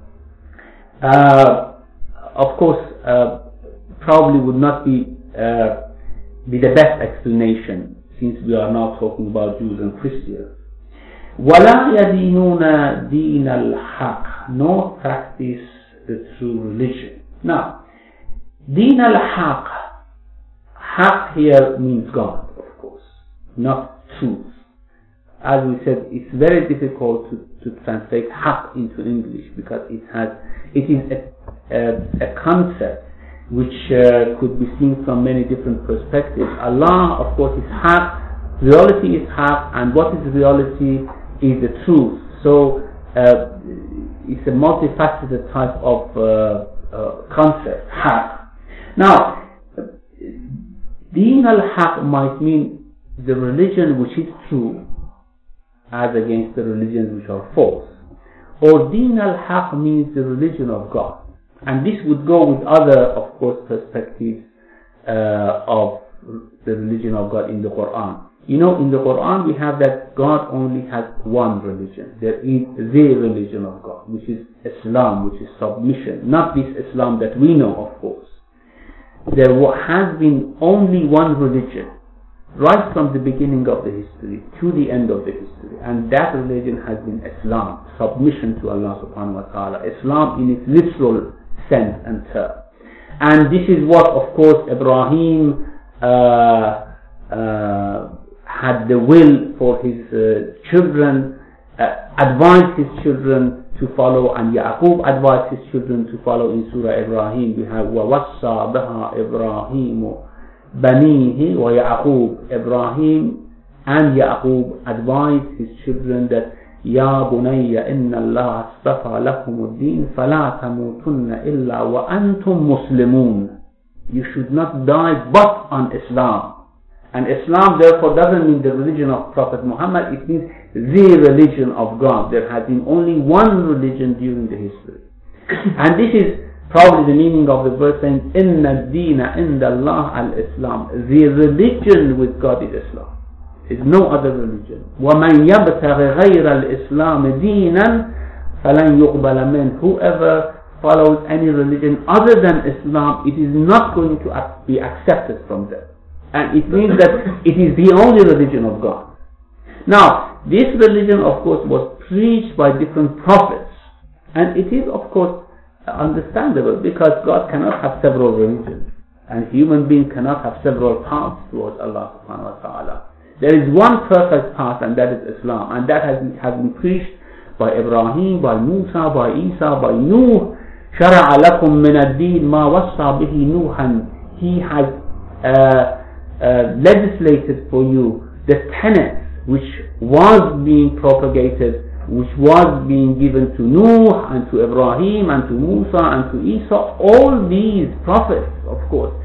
uh, of course, uh, probably would not be, uh, be the best explanation, since we are now talking about Jews and Christians. وَلَا يَدِينُونَ دِينَ الْحَقِّ, nor practice the true religion. Now, Deen al-Haq, Haq here means God, of course, not truth. As we said, it's very difficult to, to translate Haq into English because it has, it is a, a, a concept which uh, could be seen from many different perspectives. Allah, of course, is Haq, reality is Haq, and what is reality is the truth. So, uh, it's a multifaceted type of uh, uh, concept, Haq. Now, Deen al-Haq might mean the religion which is true as against the religions which are false. Or Deen al-Haq means the religion of God. And this would go with other, of course, perspectives uh, of the religion of God in the Quran. You know, in the Quran we have that God only has one religion. There is the religion of God, which is Islam, which is submission. Not this Islam that we know, of course. There has been only one religion, right from the beginning of the history to the end of the history. And that religion has been Islam, submission to Allah subhanahu wa ta'ala. Islam in its literal sense and term. And this is what, of course, Ibrahim uh, uh, had the will for his uh, children, uh, advised his children to follow, and Yaqub advised his children to follow. In Surah Ibrahim we have وَوَصَّى بَهَا إِبْرَاهِيمُ بَنِيهِ وَيَعْقُوب. Ibrahim and Yaqub advised his children that يَا بُنَيَّ إِنَّ اللَّهَ اصْطَفَى لَكُمُ الدِّينَ فَلَا تَمُوتُنَّ إِلَّا وَأَنْتُمْ مُسْلِمُونَ. You should not die but on Islam. And Islam therefore doesn't mean the religion of Prophet Muhammad, it means the religion of God. There has been only one religion during the history. And this is probably the meaning of the verse saying, إِنَّ الدِّينَ عِنْدَ اللَّهِ الْإِسْلَامِ. The religion with God is Islam. There is no other religion. وَمَنْ يَبْتَغِ غَيْرَ الْإِسْلَامِ دِينًا فَلَنْ يُقْبَلَ مِنْهُ. Whoever follows any religion other than Islam, it is not going to be accepted from them. And it means that it is the only religion of God. Now, this religion, of course, was preached by different prophets. And it is, of course, understandable because God cannot have several religions. And human being cannot have several paths towards Allah subhanahu wa ta'ala. There is one perfect path, and that is Islam. And that has, has been preached by Ibrahim, by Musa, by Isa, by Nuh. شَرَعَ لَكُم مِّنَ الدِّينِ مَا وَصَّى بِهِ نُوحًا. He has uh, Uh, legislated for you the tenets which was being propagated, which was being given to Nuh and to Ibrahim and to Musa and to Isa. All these prophets, of course,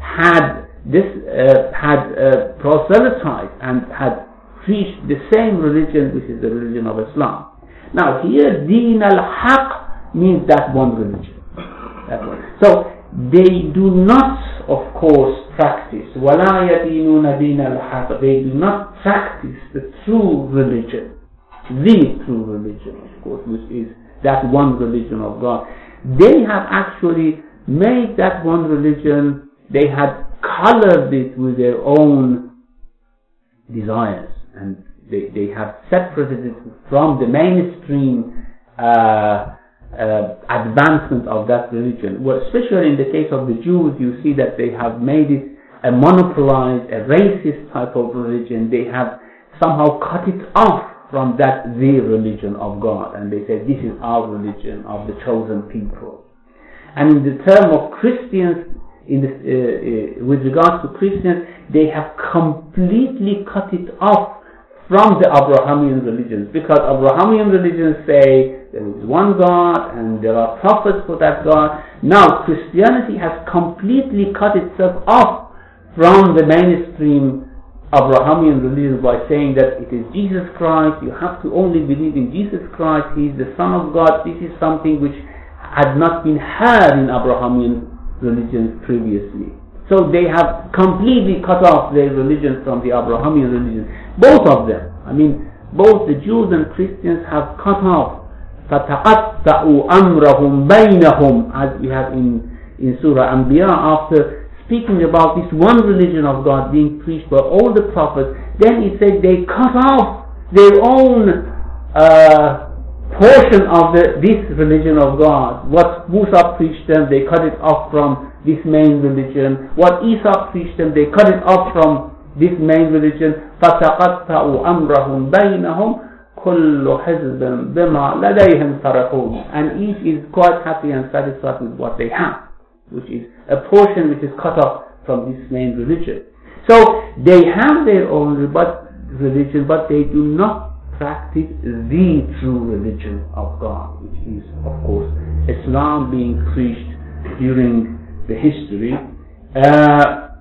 had this uh, had uh, proselytized and had preached the same religion, which is the religion of Islam. Now here, Deen al-Haq means that one religion. That one. So they do not, of course, practice وَلَا يَدِينُونَ دِينَ الْحَقِّ. They do not practice the true religion, the true religion, of course, which is that one religion of God. They have actually made that one religion, they had colored it with their own desires, and they, they have separated it from the mainstream uh, Uh, advancement of that religion. Well, especially in the case of the Jews, you see that they have made it a monopolized, a racist type of religion. They have somehow cut it off from that the religion of God, and they say this is our religion of the chosen people. And in the term of Christians, in the, uh, uh, with regards to Christians, they have completely cut it off from the Abrahamian religions, because Abrahamian religions say there is one God and there are prophets for that God. Now Christianity has completely cut itself off from the mainstream Abrahamian religion by saying that it is Jesus Christ, you have to only believe in Jesus Christ, He is the Son of God. This is something which had not been heard in Abrahamian religions previously. So they have completely cut off their religion from the Abrahamian religion. Both of them. I mean, both the Jews and Christians have cut off. فَتَقَطَّعُوا أَمْرَهُمْ بَيْنَهُمْ, as we have in, in Surah Anbiya, after speaking about this one religion of God being preached by all the prophets, then he said they cut off their own uh, portion of the, this religion of God. What Musa preached them, they cut it off from this main religion. What Isa preached them, they cut it off from this main religion. فَتَقَطَّعُوا أَمْرَهُمْ بَيْنَهُمْ كُلُّ حِزْبٍ بِمَا لَدَيْهِمْ فَرِحُونَ, and each is quite happy and satisfied with what they have, which is a portion which is cut off from this main religion. So they have their own religion, but they do not practice the true religion of God, which is, of course, Islam being preached during the history. Uh,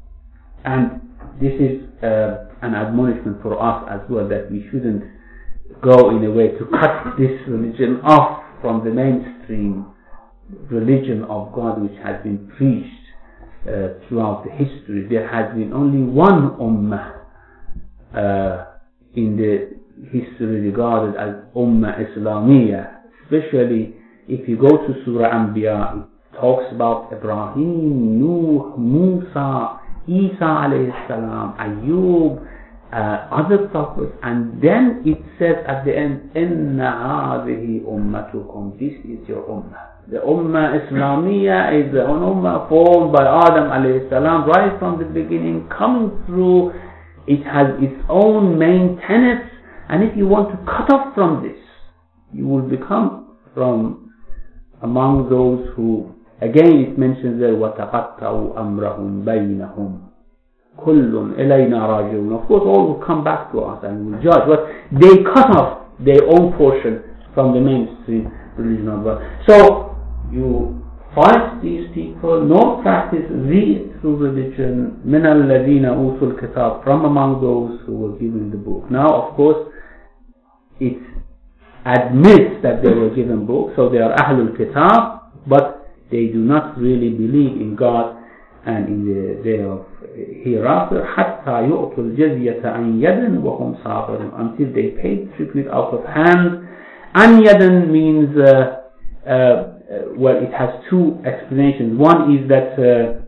and this is uh, an admonishment for us as well, that we shouldn't go in a way to cut this religion off from the mainstream religion of God which has been preached uh, throughout the history. There has been only one ummah uh, in the history regarded as Ummah Islamiyah. Especially if you go to Surah Anbiya, it talks about Ibrahim, Nuh, Musa, Isa alayhi salam, Ayub, uh, other prophets, and then it says at the end, Inna hadhihi ummatukum, this is your ummah. The Ummah Islamiyah is the Ummah formed by Adam alayhi salam right from the beginning, coming through. It has its own main tenets, and if you want to cut off from this, you will become from among those who, again it mentions there, وَتَقَطَّعُوا أَمْرَهُمْ بَيْنَهُمْ كُلٌّ إِلَيْنَا رَاجِعُونَ. Of course, all will come back to us and will judge, but they cut off their own portion from the mainstream religion of God. So you fight these people, nor practice the true religion, مِنَ الَّذِينَ أُوتُوا الْكِتَابِ, from among those who were given the book. Now, of course, it admits that they were given books, so they are Ahlul Kitab, but they do not really believe in God and in the day of hereafter, حَتَّى يُؤْتُوا الْجَزْيَةَ عَنْ يَدٍ وَهُمْ صَاغِرُونَ, until they pay tribute out of hand. An yadan means, uh, uh, well, it has two explanations. One is that uh,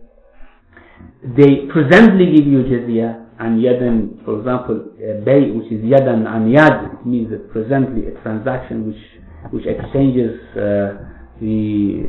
they presently give you jizya, and yadan, for example, uh, bay, which is yadan and yad, it means that presently a transaction which which exchanges uh, the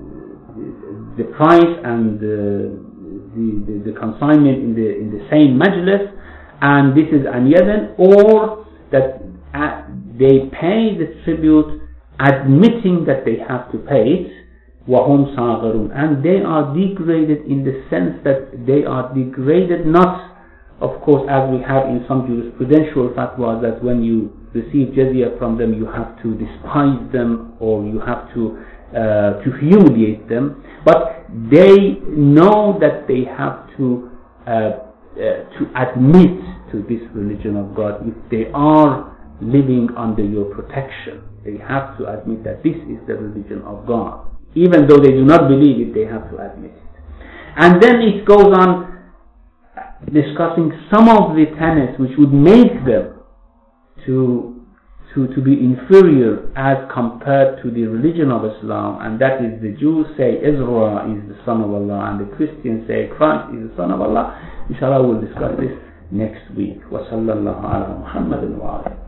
the price and uh, the, the the consignment in the in the same majlis, and this is an yadan, or that uh, they pay the tribute admitting that they have to pay it, وَهُمْ صَاغِرُونَ, and they are degraded in the sense that they are degraded not, of course, as we have in some jurisprudential fatwas, that when you receive jizya from them you have to despise them or you have to uh, to humiliate them, but they know that they have to uh, uh, to admit to this religion of God if they are living under your protection. They have to admit that this is the religion of God. Even though they do not believe it, they have to admit it. And then it goes on discussing some of the tenets which would make them to, to, to be inferior as compared to the religion of Islam. And that is, the Jews say Israel is the son of Allah, and the Christians say Christ is the son of Allah. Inshallah, we'll discuss this next week. Wa sallallahu ala Muhammadin wa alihi.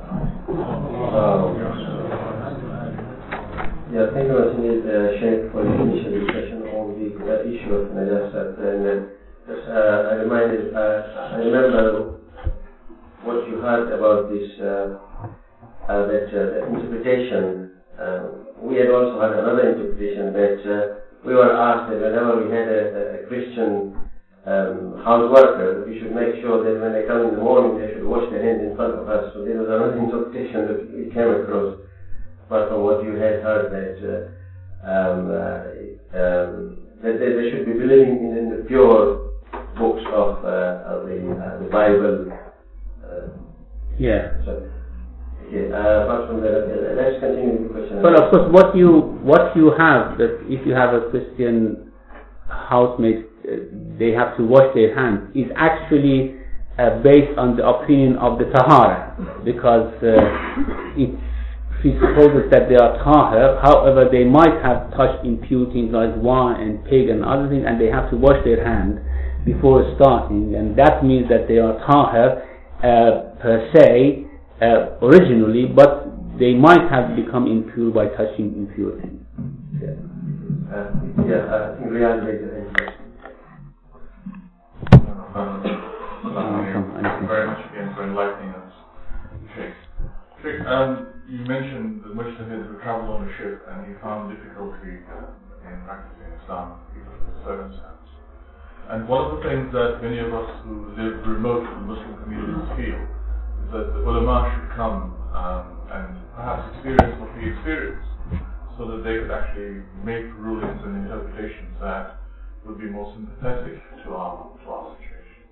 Yeah, thank you very much, uh, Sheikh, for the initial discussion on the uh, issue of Najasat. And uh, just, uh, I reminded, uh, I remember what you heard about this, uh, uh, that uh, the interpretation. Uh, we had also had another interpretation that uh, we were asked that whenever we had a, a Christian um, house worker, we should make sure that when they come in the morning, they should wash their hands in front of us. So there was another interpretation that we came across, apart from what you had heard, that uh, um, uh, um, that they, they should be believing in, in the pure books of, uh, of the, uh, the Bible. Uh, yeah. So, okay. Uh, apart from that, okay, let's continue with the question. But of course, what you what you have, that if you have a Christian housemate, uh, they have to wash their hands, is actually uh, based on the opinion of the Tahara, because uh, it presupposes that they are Tahir. However, they might have touched impure things like wine and pig and other things, and they have to wash their hand before starting, and that means that they are Tahir uh, per se uh, originally, but they might have become impure by touching impure things. Yeah, uh, yeah I think Riyadh raised the question. Thank you very much again for enlightening us, Sheikh. Sheikh, um, you mentioned the Mujtahid who travelled on a ship and he found difficulty uh, in practicing Islam because of the circumstance. And one of the things that many of us who live remote from Muslim communities feel is that the ulama should come um, and perhaps experience what we experience, so that they could actually make rulings and interpretations that would be more sympathetic to our to our situation.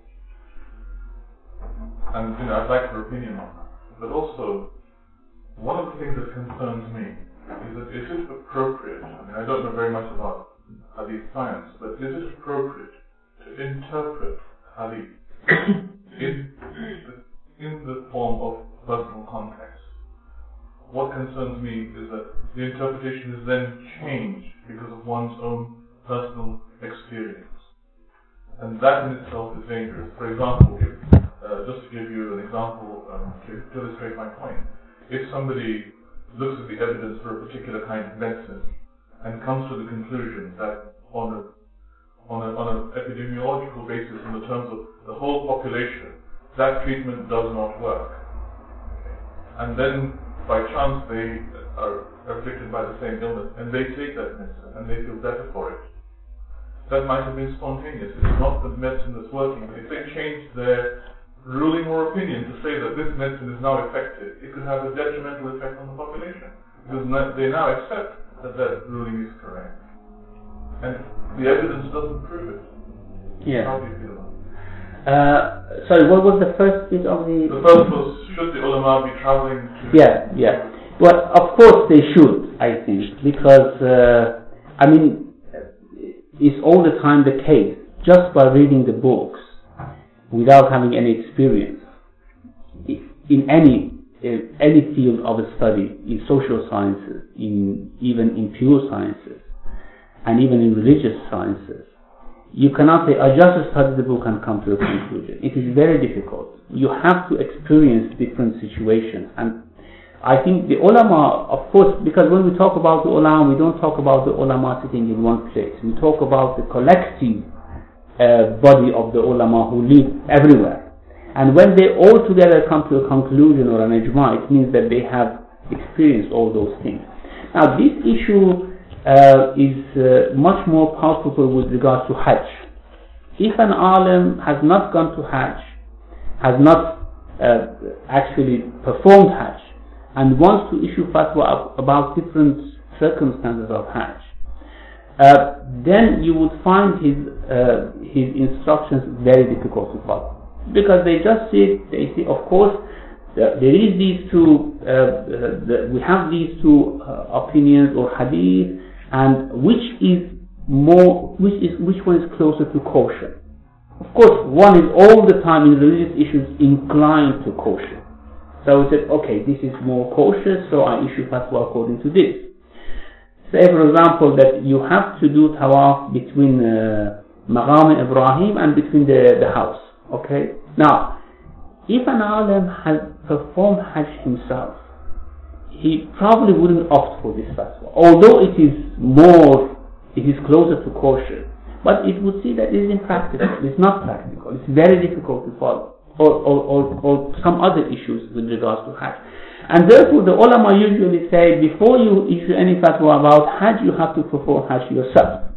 And you know, I'd like your opinion on that. But also, one of the things that concerns me is that is it appropriate, I mean I don't know very much about hadith science, but is it appropriate to interpret hadith in the, in the form of personal context? What concerns me is that the interpretation is then changed because of one's own personal experience. And that in itself is dangerous. For example, if, uh, just to give you an example um, to, to illustrate my point, if somebody looks at the evidence for a particular kind of medicine and comes to the conclusion that on a on a, on an epidemiological basis, in the terms of the whole population, that treatment does not work, and then by chance they are afflicted by the same illness and they take that medicine and they feel better for it, that might have been spontaneous. It's not the medicine that's working. If they change their ruling or opinion to say that this medicine is now effective, it could have a detrimental effect on the population, because they now accept that that ruling is correct, and the evidence doesn't prove it. Yeah. How do you feel about it? Uh, sorry, what was the first bit of the... The first was, should the ulama be travelling to... Yeah, yeah. Well, of course they should, I think, because, uh, I mean, it's all the time the case. Just by reading the books, without having any experience, in any in any field of study, in social sciences, in even in pure sciences, and even in religious sciences, you cannot say, I just studied the book and come to a conclusion. It is very difficult. You have to experience different situations. And I think the ulama, of course, because when we talk about the ulama, we don't talk about the ulama sitting in one place. We talk about the collective uh, body of the ulama who live everywhere. And when they all together come to a conclusion or an ijma, it means that they have experienced all those things. Now, this issue Uh, is uh, much more palpable with regards to Hajj. If an alim has not gone to Hajj, has not uh, actually performed Hajj, and wants to issue fatwa about different circumstances of Hajj, uh, then you would find his uh, his instructions very difficult to follow, because they just see, they see, of course, there is these two, uh, the, we have these two uh, opinions or hadith, and which is more, which is which one is closer to kosher? Of course, one is all the time in religious issues inclined to kosher. So we said, okay, this is more kosher, so I issue fatwa according to this. Say, for example, that you have to do tawaf between uh, Maqam Ibrahim and between the, the house. Okay. Now, if an alim has performed Hajj himself, he probably wouldn't opt for this fatwa, although it is more, it is closer to kosher. But it would see that it is impractical, it's not practical, it's very difficult to follow, or, or, or, or some other issues with regards to Hajj. And therefore the ulama usually say, before you issue any fatwa about Hajj, you have to perform Hajj yourself.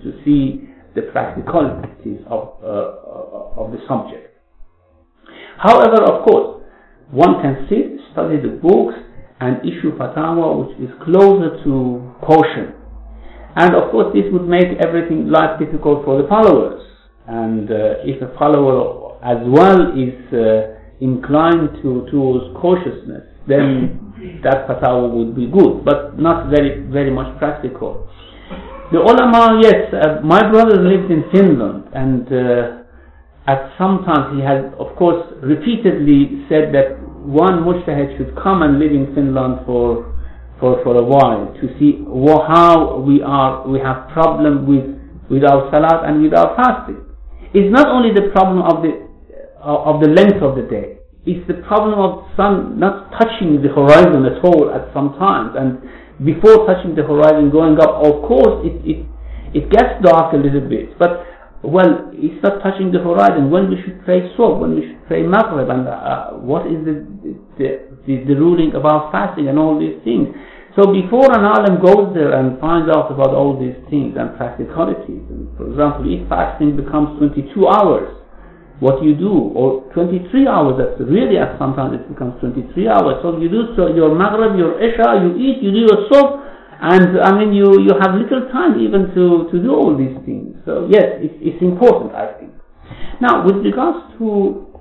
to see the practicalities of, uh, of the subject. However, of course, one can sit, study the books, and issue fatwa which is closer to caution. And of course, this would make everything life difficult for the followers. And uh, if a follower as well is uh, inclined to towards cautiousness, then that fatwa would be good, but not very very much practical. The ulama, yes, uh, my brother lived in Finland, and uh, at some times he has, of course, repeatedly said that one mujtahid should come and live in Finland for for for a while to see how we are we have problem with with our salat and with our fasting. It's not only the problem of the uh, of the length of the day. It's the problem of sun not touching the horizon at all at some times, and before touching the horizon going up, of course it it, it gets dark a little bit, but well, it's not touching the horizon. When we should pray subh, when we should pray maghrib, and uh, what is the the, the the ruling about fasting and all these things. So before an alim goes there and finds out about all these things and practicalities, and for example, if fasting becomes twenty-two hours, what you do, or twenty-three hours, that's really, at sometimes it becomes twenty-three hours. So you do so your maghrib, your isha, you eat, you do your subh, and I mean you, you have little time even to, to do all these things. So yes, it, it's important, I think. Now, with regards to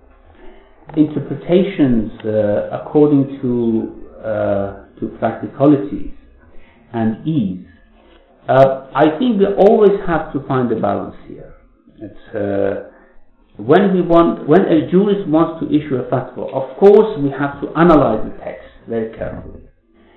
interpretations uh, according to uh, to practicalities and ease, uh, I think we always have to find a balance here. It's, uh, when we want, when a jurist wants to issue a fatwa, of course we have to analyze the text very carefully.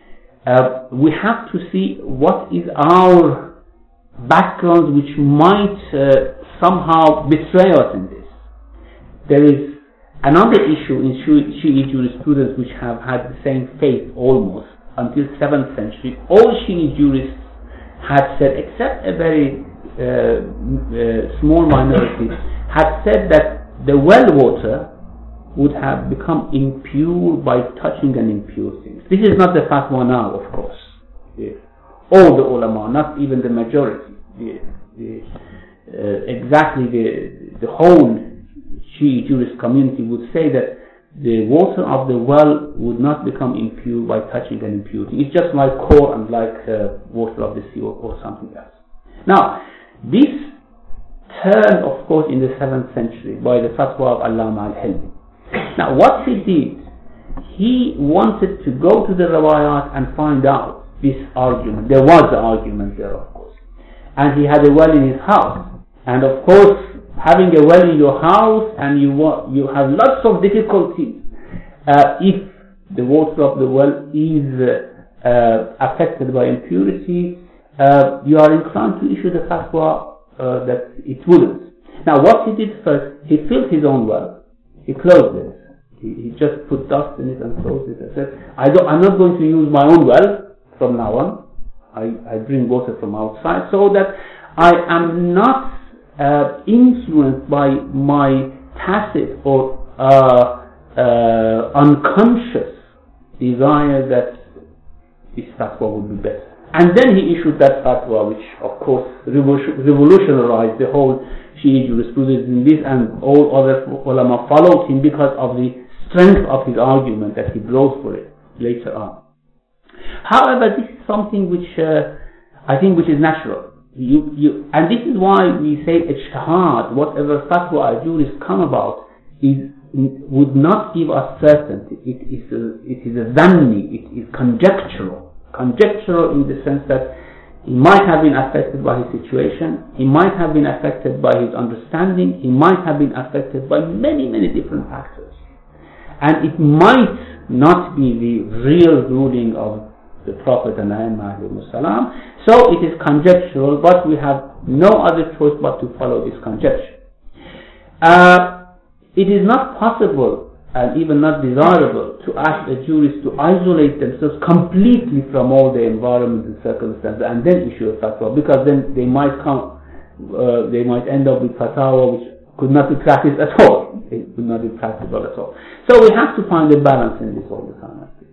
Uh, we have to see what is our background which might uh, somehow betray us in this. There is another issue in Shi'i jurisprudence which have had the same fate almost until seventh century. All Shi'i jurists had said, except a very uh, uh, small minority, had said that the well water would have become impure by touching an impure thing. This is not the fatwa now, of course. Yeah. All the ulama, not even the majority. The, the, uh, exactly the, the whole Shi'i jurist community would say that the water of the well would not become impure by touching an impurity. It's just like core and like uh, water of the sea or, or something else. Now, this turned, of course, in the seventh century by the fatwa of Allama al-Hilmi. Now, what he did, he wanted to go to the riwayat and find out this argument. There was the argument there, of course. And he had a well in his house. And of course, having a well in your house and you want, you have lots of difficulties uh, if the water of the well is uh, uh, affected by impurity, uh, you are inclined to issue the fatwa uh, that it wouldn't. Now, what he did first, he filled his own well. He closed it. He, he just put dust in it and closed it and said, I don't, I'm not going to use my own well from now on. I, I bring water from outside so that I am not uh, influenced by my tacit or uh, uh, unconscious desire that this fatwa would be best. And then he issued that fatwa, which of course revolutionized the whole Shi'i jurisprudence in this, and all other ulama followed him because of the strength of his argument that he brought for it later on. However, this is something which uh, I think which is natural. You, you, and this is why we say ijtihad, whatever fatwa a jurist come about, is would not give us certainty. It is a, it is a dhanni, it is conjectural. Conjectural in the sense that he might have been affected by his situation, he might have been affected by his understanding, he might have been affected by many, many different factors. And it might not be the real ruling of the Prophet and Ayyimah alayhi salam. So it is conjectural, but we have no other choice but to follow this conjecture. Uh, it is not possible and even not desirable to ask a jurist to isolate themselves completely from all the environment and circumstances and then issue a fatwa, because then they might come, uh, they might end up with fatwa which could not be practiced at all. It could not be practicable at all. So we have to find a balance in this all the time, I think.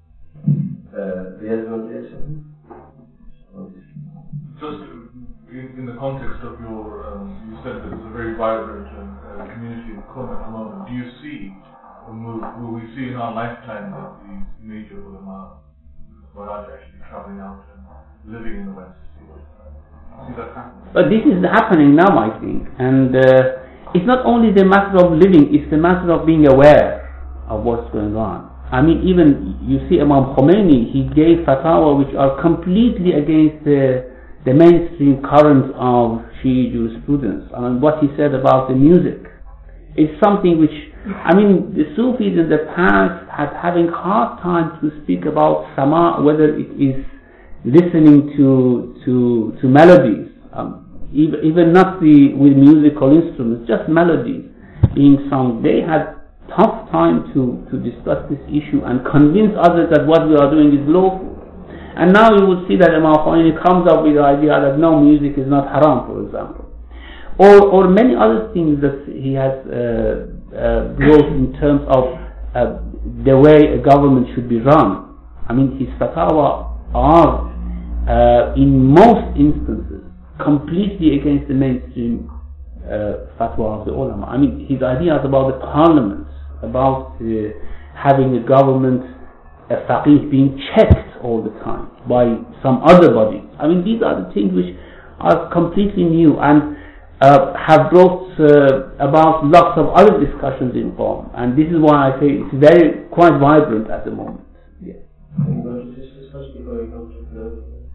Uh, yes, Just in, in the context of your, um, you said that it's a very vibrant uh, community in Qom at the moment. Do you see, or will, will we see in our lifetime that these major ulama were actually traveling out and living in the West? See that happening? But this is happening now, I think, and uh, it's not only the matter of living; it's the matter of being aware of what's going on. I mean, even you see Imam Khomeini, he gave fatwa which are completely against the the mainstream current of Shi'i jurisprudence. I mean, what he said about the music is something which, I mean, the Sufis in the past had having hard time to speak about sama, whether it is listening to to to melodies, um, even, even not the with musical instruments, just melodies being sung. They had tough time to, to discuss this issue and convince others that what we are doing is lawful. And now you would see that Imam Khomeini comes up with the idea that no, music is not haram, for example. Or or many other things that he has uh, uh, brought in terms of uh, the way a government should be run. I mean, his fatwa are, uh, in most instances, completely against the mainstream uh, fatwa of the ulama. I mean, his ideas about the parliament, about uh, having a government, a faqih being checked all the time by some other body. I mean, these are the things which are completely new and uh, have brought uh, about lots of other discussions in Qom. And this is why I say it's very, quite vibrant at the moment. Yeah. Can you go to this discussion before you come to the...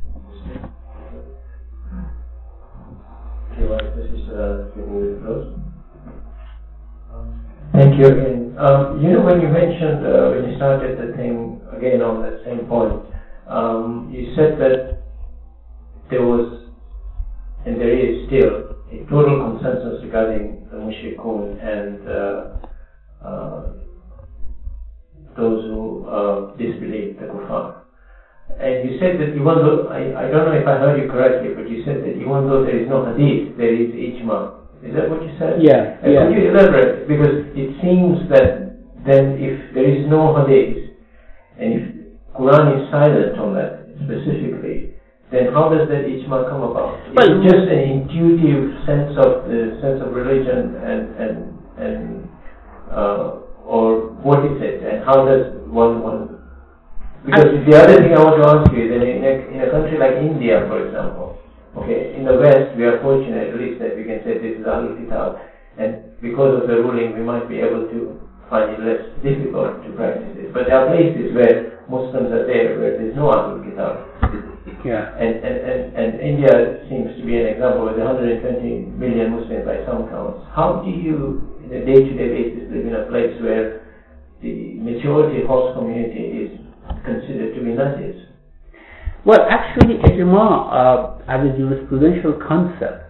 Okay, well, this is uh, getting really close. Thank you again. Um, you know, when you mentioned, uh, when you started the thing, again on that same point, um, you said that there was, and there is still, a total consensus regarding the mushrikun and uh, uh, those who uh, disbelieve the kuffar. And you said that even though, I, I don't know if I heard you correctly, but you said that even though there is no hadith, there is ijma. Is that what you said? Yeah. Uh, yeah. Could you elaborate? Because it seems that then if there is no hadith, and if Quran is silent on that specifically, then how does that ijma come about? Well, is it just an intuitive sense of the sense of religion, and and and uh, or what is it? And how does one one? Because I, the other thing I want to ask you is that in a, in a country like India, for example. Okay, in the West, we are fortunate at least that we can say this is Ahlul Kitab, and because of the ruling, we might be able to find it less difficult to practice it. But there are places where Muslims are there, where there is no Ahlul Kitab. Yeah. And, and, and, and India seems to be an example with one hundred twenty million Muslims by some counts. How do you, in a day-to-day basis, live in a place where the majority host community is considered to be najis? Well, actually, ijma uh, as a jurisprudential concept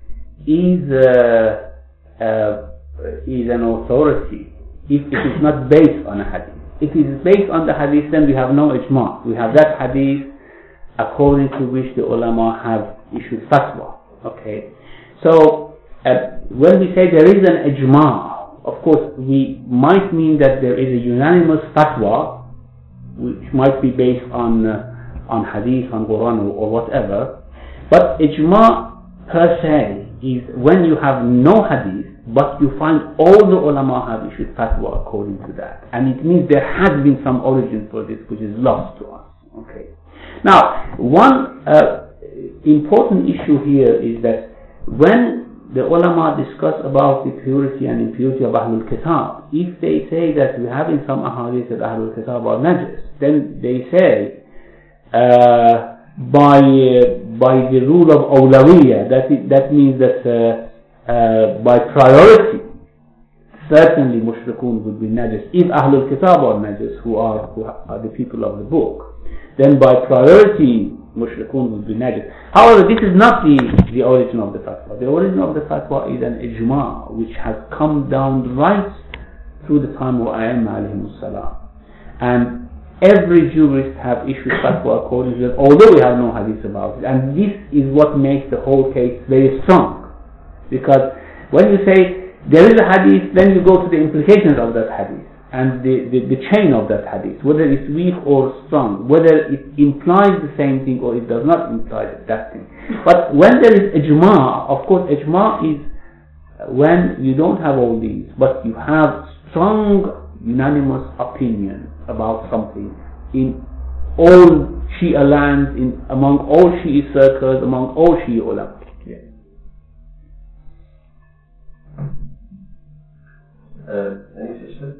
is uh, uh, is an authority if it is not based on a hadith. If it is based on the hadith, then we have no ijma. We have that hadith according to which the ulama have issued fatwa. Okay, so uh, when we say there is an ijma, of course we might mean that there is a unanimous fatwa which might be based on uh, on hadith, on Quran or, or whatever. But ijma per se is when you have no hadith, but you find all the ulama have issued fatwa according to that. And it means there has been some origin for this which is lost to us. Okay. Now, one uh, important issue here is that when the ulama discuss about the purity and impurity of Ahlul Kitab, if they say that we have in some ahadith that Ahlul Kitab are najis, then they say Uh, by uh, by the rule of awlawiyya, that is, that means that uh, uh, by priority, certainly mushrikun would be najis. If Ahlul Kitab are najis, who are who are the people of the book, then by priority mushrikun would be najis. However, this is not the the origin of the fatwa. The origin of the fatwa is an ijma which has come down right through the time of A'imma alayhimus salam, and every jurist have issued fatwa according to that, although we have no hadith about it. And this is what makes the whole case very strong. Because when you say there is a hadith, then you go to the implications of that hadith. and the, the, the chain of that hadith, whether it's weak or strong, whether it implies the same thing or it does not imply that thing. But when there is ijma, of course ijma is when you don't have all these, but you have strong unanimous opinion about something in all Shia lands, in among all Shia circles, among all Shia ulama. Yeah. Uh, any sister?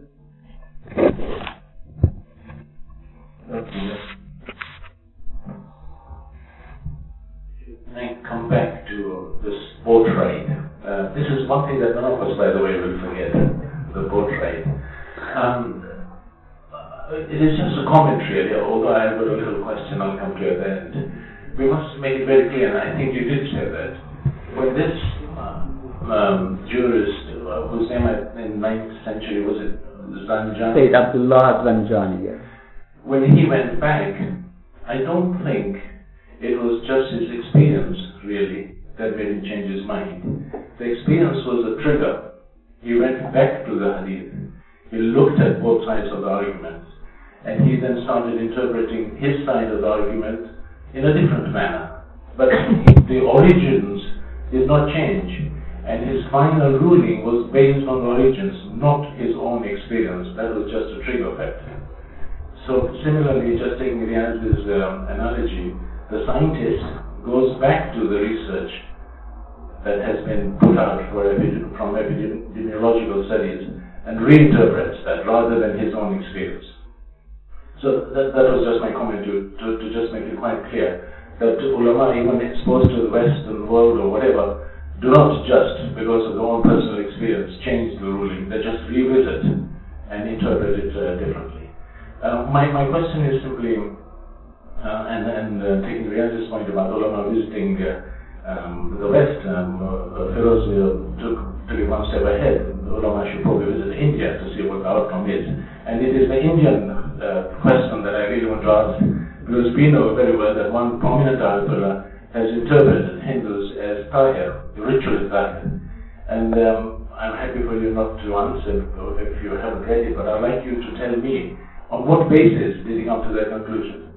Can I come back to this boat ride? Uh, this is one thing that none of us, by the way, will forget, the boat ride. Um, it is just a commentary, although I have a little question, I'll come to it at the end. We must make it very clear, and I think you did say that, when this uh, um, jurist, uh, whose name I, in ninth century, was it Zanjani? Sayyid Abdullah Zanjani, yes. When he went back, I don't think it was just his experience, really, that made him change his mind. The experience was a trigger. He went back to the hadith. He looked at both sides of the argument, and he then started interpreting his side of the argument in a different manner. But the origins did not change, and his final ruling was based on the origins, not his own experience. That was just a trigger factor. So similarly, just taking Riyaz's um, analogy, the scientist goes back to the research that has been put out for epidemi- from epidemiological studies and reinterprets that rather than his own experience. So that, that was just my comment to, to, to just make it quite clear that ulama, even exposed to the Western world or whatever, do not just, because of their own personal experience, change the ruling. They just revisit and interpret it uh, differently. Uh, my, my question is simply, uh, and, and uh, taking Riyaz's point about ulama visiting uh, um, the West, um, uh, Feroz uh, took, took it one step ahead. The ulama should probably visit India to see what the outcome is. And it is the Indian uh, question that I really want to ask, because we know very well that one prominent ayatollah has interpreted Hindus as tahir, ritual tahir. And um, I'm happy for you not to answer if you haven't read it, but I'd like you to tell me on what basis did he come to that conclusion?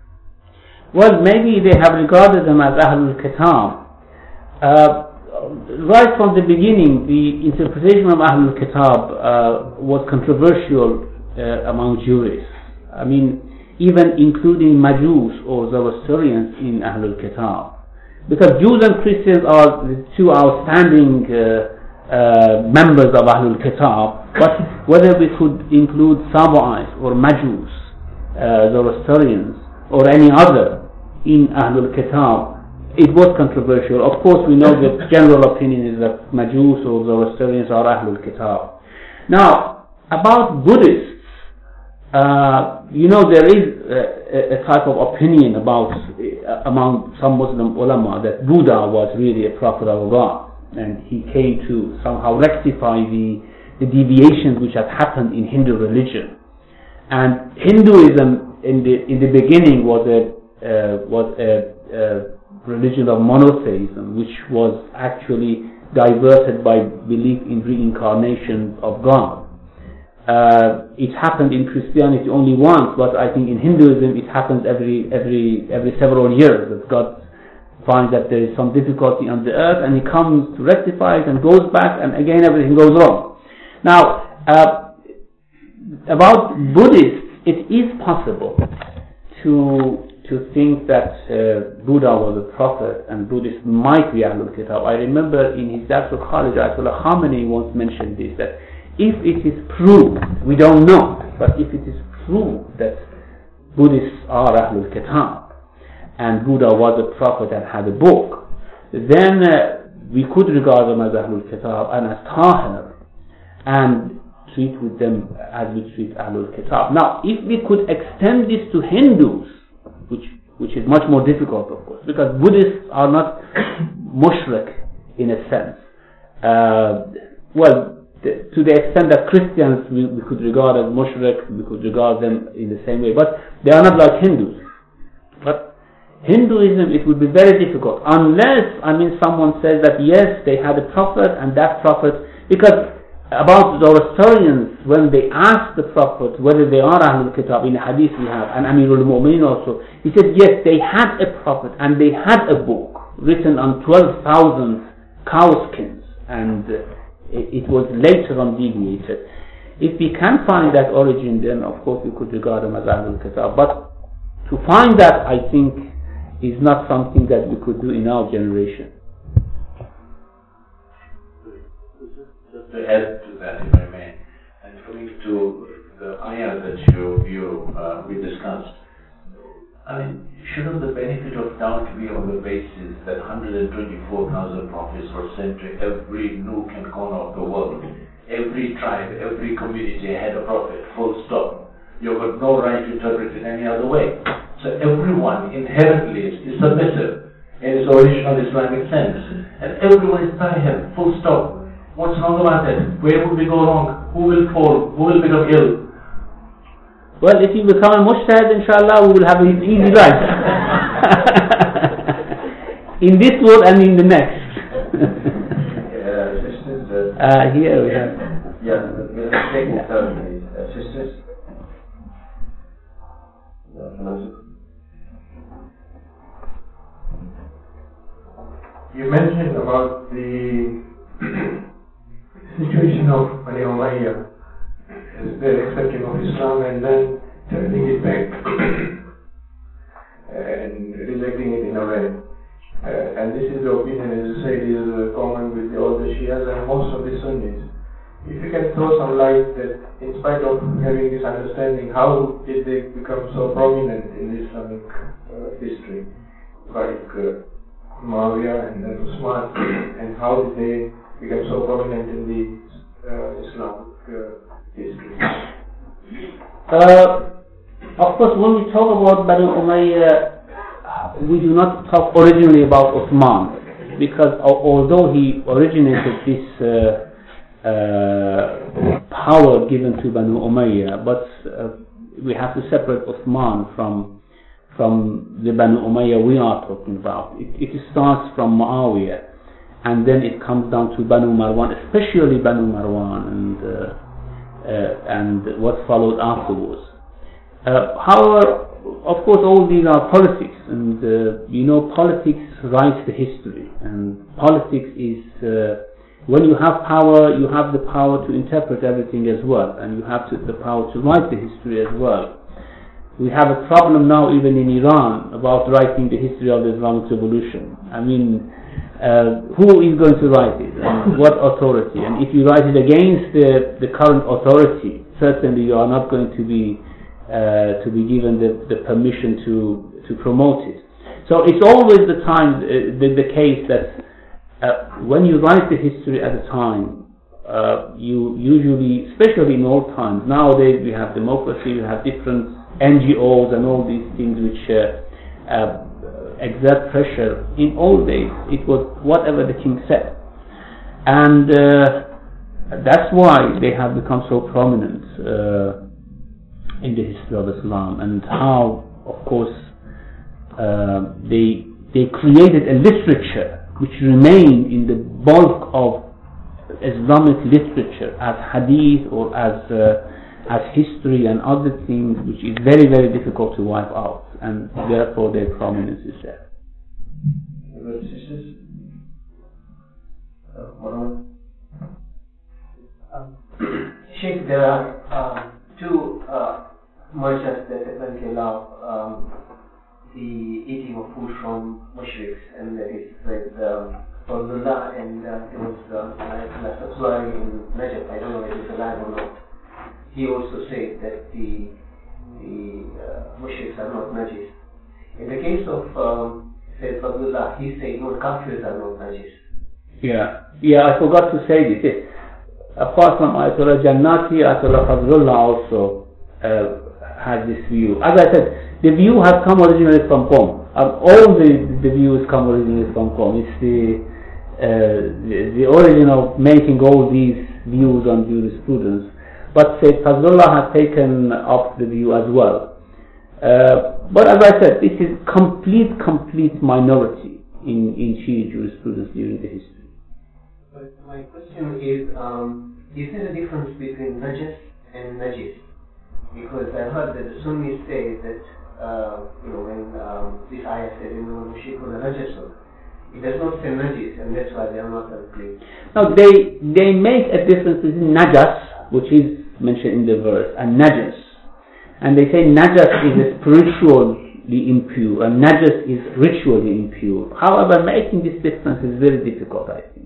Well, maybe they have regarded them as Ahlul Kitab. Uh, right from the beginning, the interpretation of Ahlul Kitab uh, was controversial uh, among jurists. I mean, even including Majus or Zoroastrians in Ahlul Kitab. Because Jews and Christians are the two outstanding uh, uh, members of Ahlul Kitab, but whether we could include Saba'ites or Majus, uh, Zoroastrians, or any other in Ahlul Kitab, it was controversial. Of course, we know the general opinion is that Majus or Zoroastrians are Ahlul Kitab. Now, about Buddhists, uh, you know, there is a, a type of opinion about uh, among some Muslim ulama that Buddha was really a prophet of God, and he came to somehow rectify the, the deviations which had happened in Hindu religion. And Hinduism in the in the beginning was a uh, was a, a religion of monotheism, which was actually diverted by belief in reincarnation of God. Uh, it happened in Christianity only once, but I think in Hinduism it happens every every every several years, that God finds that there is some difficulty on the earth and he comes to rectify it and goes back, and again everything goes wrong. Now, uh, about Buddhists, it is possible to to think that uh, Buddha was a prophet and Buddhists might be Ahlul Kitab. I remember in his Dars al-Khalid, Ayatollah Khamenei once mentioned this, that if it is proved, we don't know, but if it is proved that Buddhists are Ahlul Kitab and Buddha was a prophet and had a book, then uh, we could regard them as Ahlul Kitab and as Tahir and treat with them as we treat Ahlul Kitab. Now, if we could extend this to Hindus, which which is much more difficult, of course, because Buddhists are not mushrik in a sense. Uh, well, the, to the extent that Christians we, we could regard as mushrik, we could regard them in the same way, but they are not like Hindus. But Hinduism, it would be very difficult, unless, I mean, someone says that yes, they had a prophet, and that prophet, because about the historians, when they asked the Prophet whether they are Ahlul Kitab, in the hadith we have, and Amirul Mu'mineen also, he said yes, they had a Prophet and they had a book written on twelve thousand cow skins, and uh, it, it was later on deviated. If we can find that origin, then of course we could regard them as Ahlul Kitab, but to find that, I think, is not something that we could do in our generation. Just to add to that, if I may, and coming to the ayah that you, you uh, we discussed, I mean, shouldn't the benefit of doubt be on the basis that one hundred twenty-four thousand prophets were sent to every nook and corner of the world? Every tribe, every community had a prophet, full stop. You've got no right to interpret it any other way. So everyone inherently is, is submissive in its original Islamic sense. And everyone is tayyib, full stop. What's wrong about that? Where would we go wrong? Who will fall? Who will become ill? Well, if you become a mujtahid, inshallah, we will have an easy life. In this world and in the next. uh, sisters, uh, uh, here we have. Yeah, we'll have taken turn, please. Uh, sisters. You mentioned about the situation of Bani Umayyah, their accepting of Islam and then turning it back and rejecting it in a way. Uh, and this is the opinion, as you said, is uh, common with all the Shias and most of the Sunnis. If you can throw some light that in spite of having this understanding, how did they become so prominent in Islamic uh, history? Like uh, Muawiyah and then Usman, and how did they become so prominent in the uh, Islamic uh, history? Uh, of course, when we talk about Bani Umayyah, we do not talk originally about Uthman, because although he originated this uh, uh, power given to Bani Umayyah, but uh, we have to separate Uthman from from the Bani Umayyah we are talking about. It, it starts from Muawiyah, and then it comes down to Banu Marwan, especially Banu Marwan, and uh, uh, and what followed afterwards. Uh, however, of course, all these are politics, and uh, you know, politics writes the history, and politics is uh, when you have power, you have the power to interpret everything as well, and you have to, the power to write the history as well. We have a problem now, even in Iran, about writing the history of the Islamic Revolution. I mean, uh, who is going to write it, and what authority? And if you write it against the, the current authority, certainly you are not going to be Uh, to be given the, the permission to to promote it. So it's always the time, uh, the, the case that uh, when you write the history at a time, uh, you usually, especially in old times, nowadays we have democracy, we have different N G Os and all these things which uh, uh, exert pressure. In old days, it was whatever the king said, and uh, that's why they have become so prominent Uh, in the history of Islam, and how, of course, uh, they they created a literature which remained in the bulk of Islamic literature as hadith or as uh, as history and other things, which is very very difficult to wipe out, and therefore their prominence is there. Um, Sheikh, there are uh, two uh, merchants that apparently allow um, the eating of food from mushriks, and that is with um, Fadlullah, and uh, there was uh, Aswari in Najaf, I don't know if it's alive or not. He also said that the the uh, mushriks are not najis. In the case of um, Sayyid Fadlullah, he said no, kafirs are not najis. Yeah, yeah, I forgot to say this. Yes. Apart from Ayatollah Jannati, Ayatollah Fadlullah also uh, has this view. As I said, the view has come originally from Qom. Um, all the, the views come originally from Qom. It's the, uh, the the origin of making all these views on jurisprudence. But Sayyid Fadlullah has taken up the view as well. Uh, but as I said, this is complete, complete minority in, in Shia jurisprudence during the history. But my question is, um, is there a difference between najas and najis? Because I heard that the Sunnis say that, uh, you know, when um, this ayah says, you know, mushrikun najasun, it does not say najis, and that's why they are not unclean. No, they they make a difference between najas, which is mentioned in the verse, and najas. And they say najas is spiritually impure, and najas is ritually impure. However, making this difference is very difficult, I think.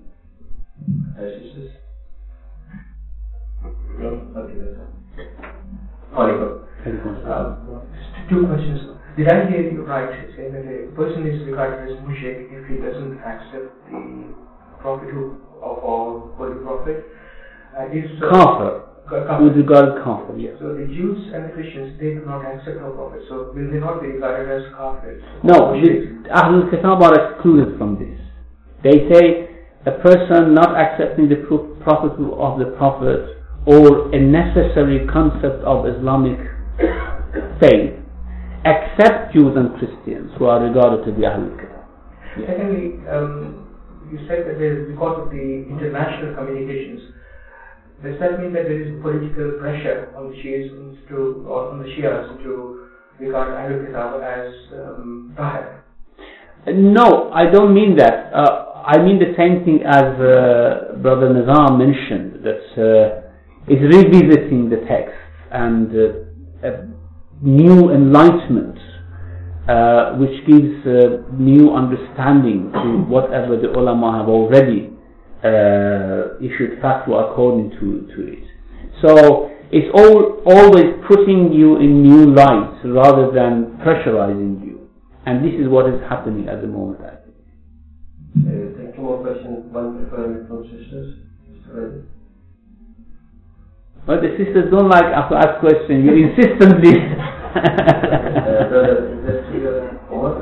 Um, two questions. Did I hear you right saying that a person is regarded as mushrik if he doesn't accept the prophethood of our holy prophet? Uh, is uh, Kafir. Kafir. With regard to kafir, yes. So the Jews and the Christians, they do not accept our prophet. So will they not be regarded as kafirs? No, the Ahlul Kitab are excluded from this. They say a person not accepting the prophethood of the prophet or a necessary concept of Islamic faith, except Jews and Christians who are regarded to be Ahlul Kitab. Yes. Secondly, um, you said that there is, because of the international communications, does that mean that there is political pressure on the Shias to, or on the Shias to regard Ahlul Kitab as um, Tahir? No, I don't mean that. Uh, I mean the same thing as uh, Brother Nizam mentioned, that uh, is revisiting the text and uh, a new enlightenment uh, which gives uh, new understanding to whatever the ulama have already uh, issued fatwa according to, to it. So it's all, always putting you in new light rather than pressurizing you. And this is what is happening at the moment, I think. Uh, take two more questions, one preferably from sisters. Mister But the sisters don't like to ask questions. You insistently. uh, brother, is that your homework?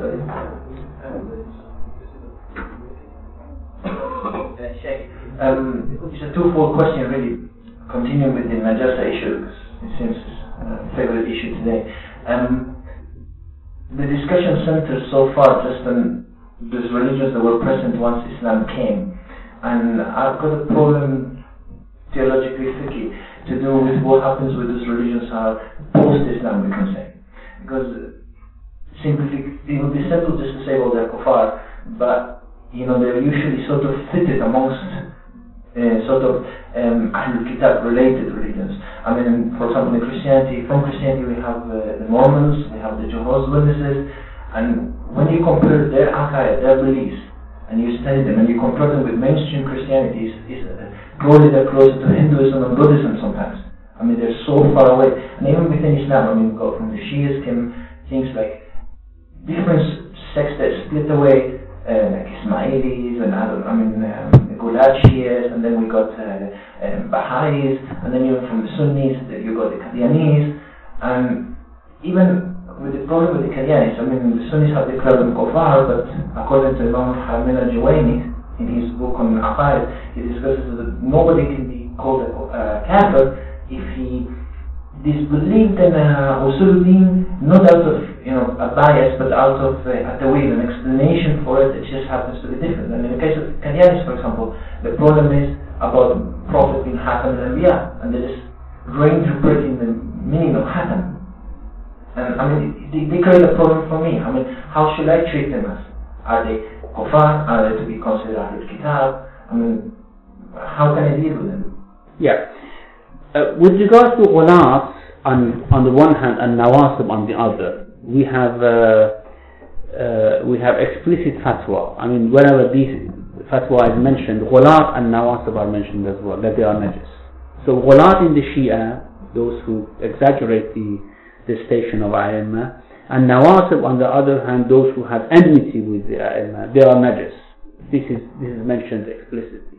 Um, it's a twofold question, really, continuing with the Najasa issue, because it seems a favorite issue today. Um, the discussion centers so far just on those religions that were present once Islam came, and I've got a problem, theologically tricky, to do with what happens with those religions are post-Islam, we can say. Because simply, it would be simple just to say, well, they're kuffar, but you know, they're usually sort of fitted amongst uh, sort of um, Ahlul Kitab related religions. I mean, for example, in Christianity, from Christianity we have uh, the Mormons, we have the Jehovah's Witnesses, and when you compare their aqaid, their beliefs, and you study them, and you compare them with mainstream Christianity, it's, it's uh, probably they're closer to Hinduism and Buddhism sometimes. I mean, they're so far away. And even within Islam, I mean, we go from the Shias came things like different sects that split away, uh, like Ismailis, and I, don't, I mean, um, the Gulad Shias, and then we got uh, um, Baha'is, and then even from the Sunnis, you got the Qadianis, and even with the problem with the Qadianis, I mean, the Sunnis have declared them kuffar, but according to Imam Hamid al-Juwayni, in his book on Aqaid, he discusses that nobody can be called a uh, kafir if he disbelieved in uh, Usuluddin, not out of you know a bias, but out of uh, at the will, an explanation for it. It just happens to be different. And in the case of Qadianis, for example, the problem is about the Prophet being Hatam al-Anbiya, and they're just reinterpreting the meaning of Hatam. And I mean, they, they create a problem for me. I mean, how should I treat them as? Are they kuffar? Are they to be considered Ahlul Kitab? I mean, how can I deal with them? Yeah. Uh, with regards to ghulat on on the one hand and nawasib on the other, we have uh, uh, we have explicit fatwa. I mean, wherever these fatwa is mentioned, ghulat and nawasib are mentioned as well, that they are najis. So ghulat in the Shia, those who exaggerate the the station of A'imma, and nawasib on the other hand, those who have enmity with the A'imma, they are najis. This is this is mentioned explicitly.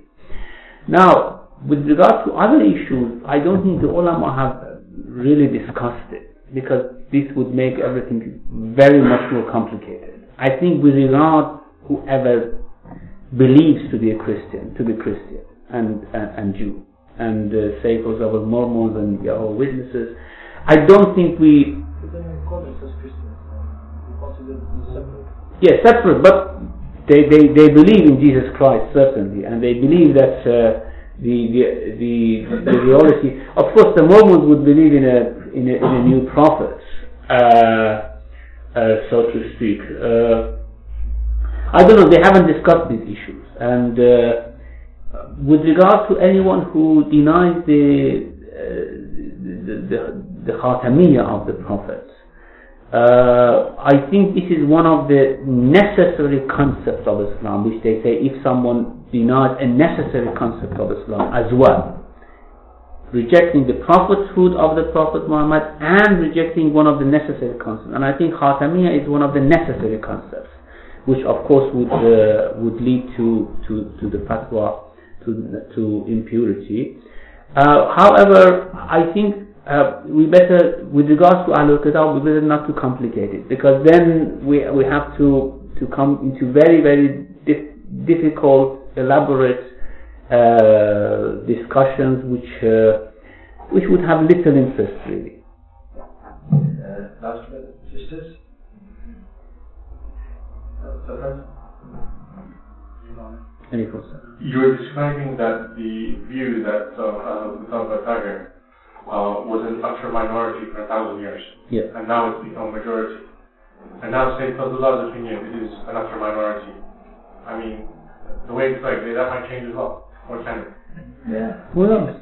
Now, with regard to other issues, I don't think the ulama have really discussed it, because this would make everything very much more complicated. I think we regard whoever believes to be a Christian, to be Christian and and, and Jew, and uh, say, for example, Mormons and Jehovah's Witnesses. I don't think we. But then we call them as Christians. We consider them separate. Yes, separate, but they, they, they believe in Jesus Christ, certainly, and they believe that uh, the, the, the, the reality, of course the Mormons would believe in a, in a, in a new prophet, uh, uh, so to speak. Uh, I don't know, they haven't discussed these issues, and uh, with regard to anyone who denies the, uh, the, the, the Khatamiyya of the Prophet, Uh, I think this is one of the necessary concepts of Islam, which they say if someone denies a necessary concept of Islam as well, rejecting the prophethood of the Prophet Muhammad and rejecting one of the necessary concepts. And I think Khatamiyya is one of the necessary concepts, which of course would uh, would lead to, to, to the fatwa, to, to impurity. Uh, however, I think Uh, we better, with regards to Ahlul Kitab, we better not to complicate it, because then we we have to to come into very very dif- difficult, elaborate uh, discussions, which uh, which would have little interest really. Uh, last minute, sisters. Any question? You were describing that the view that Ahlul Kitab are Tiger Uh, was an utter minority for a thousand years, yeah. and now it's become a majority. And now Sayyid Fadlullah's opinion is an utter minority. I mean, the way it's like, that might change as well. Or can it? Yeah. Who knows?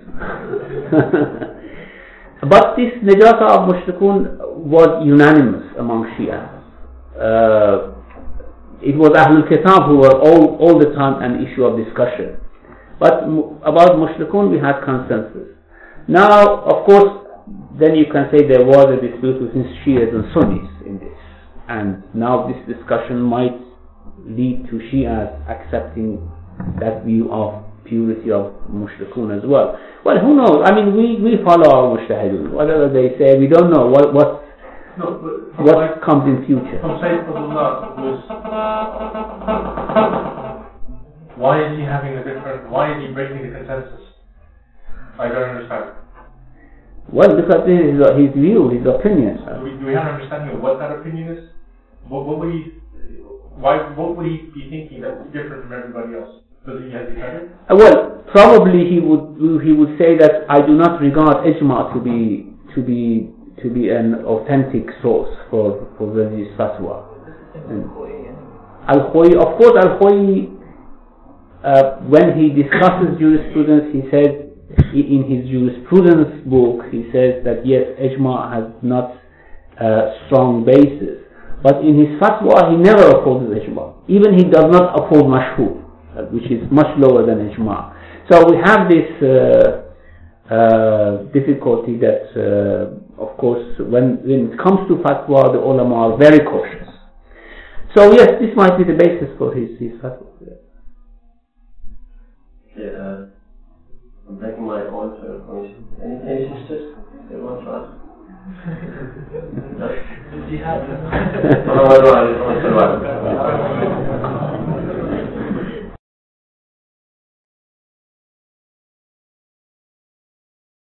But this Najasa of Mushrikun was unanimous among Shia. Uh, it was Ahlul Kitab who were all, all the time an issue of discussion. But m- about Mushrikun we had consensus. Now, of course, then you can say there was a dispute between Shias and Sunnis in this, and now this discussion might lead to Shias accepting that view of purity of Mushrikun as well. Well, who knows? I mean, we, we follow our Mujtahidun. Whatever they say, we don't know what what, no, what like, comes in future. From Sayyid Fadlullah was, why is he having a different, why is he breaking the consensus? I don't understand. Well, because this is his view, his opinion. Do we, do we have an understanding of what that opinion is? What, what would he, why, what would he be thinking that was different from everybody else? Does he have decided? Uh, well, probably he would he would say that I do not regard ijma to be to be to be an authentic source for for religious fatwa. Al-Khoyi, of course, Al-Khoyi, uh, when he discusses jurisprudence, he says. In his jurisprudence book, he says that yes, ijma has not a strong basis, but in his fatwa he never opposes ijma. Even he does not oppose mashhur, which is much lower than ijma. So we have this uh, uh, difficulty that, uh, of course, when, when it comes to fatwa, the ulama are very cautious. So yes, this might be the basis for his, his fatwa. Yeah. Uh, I'm taking my own question. Any, any sisters? They want to ask? No? Jihad. No, no, no,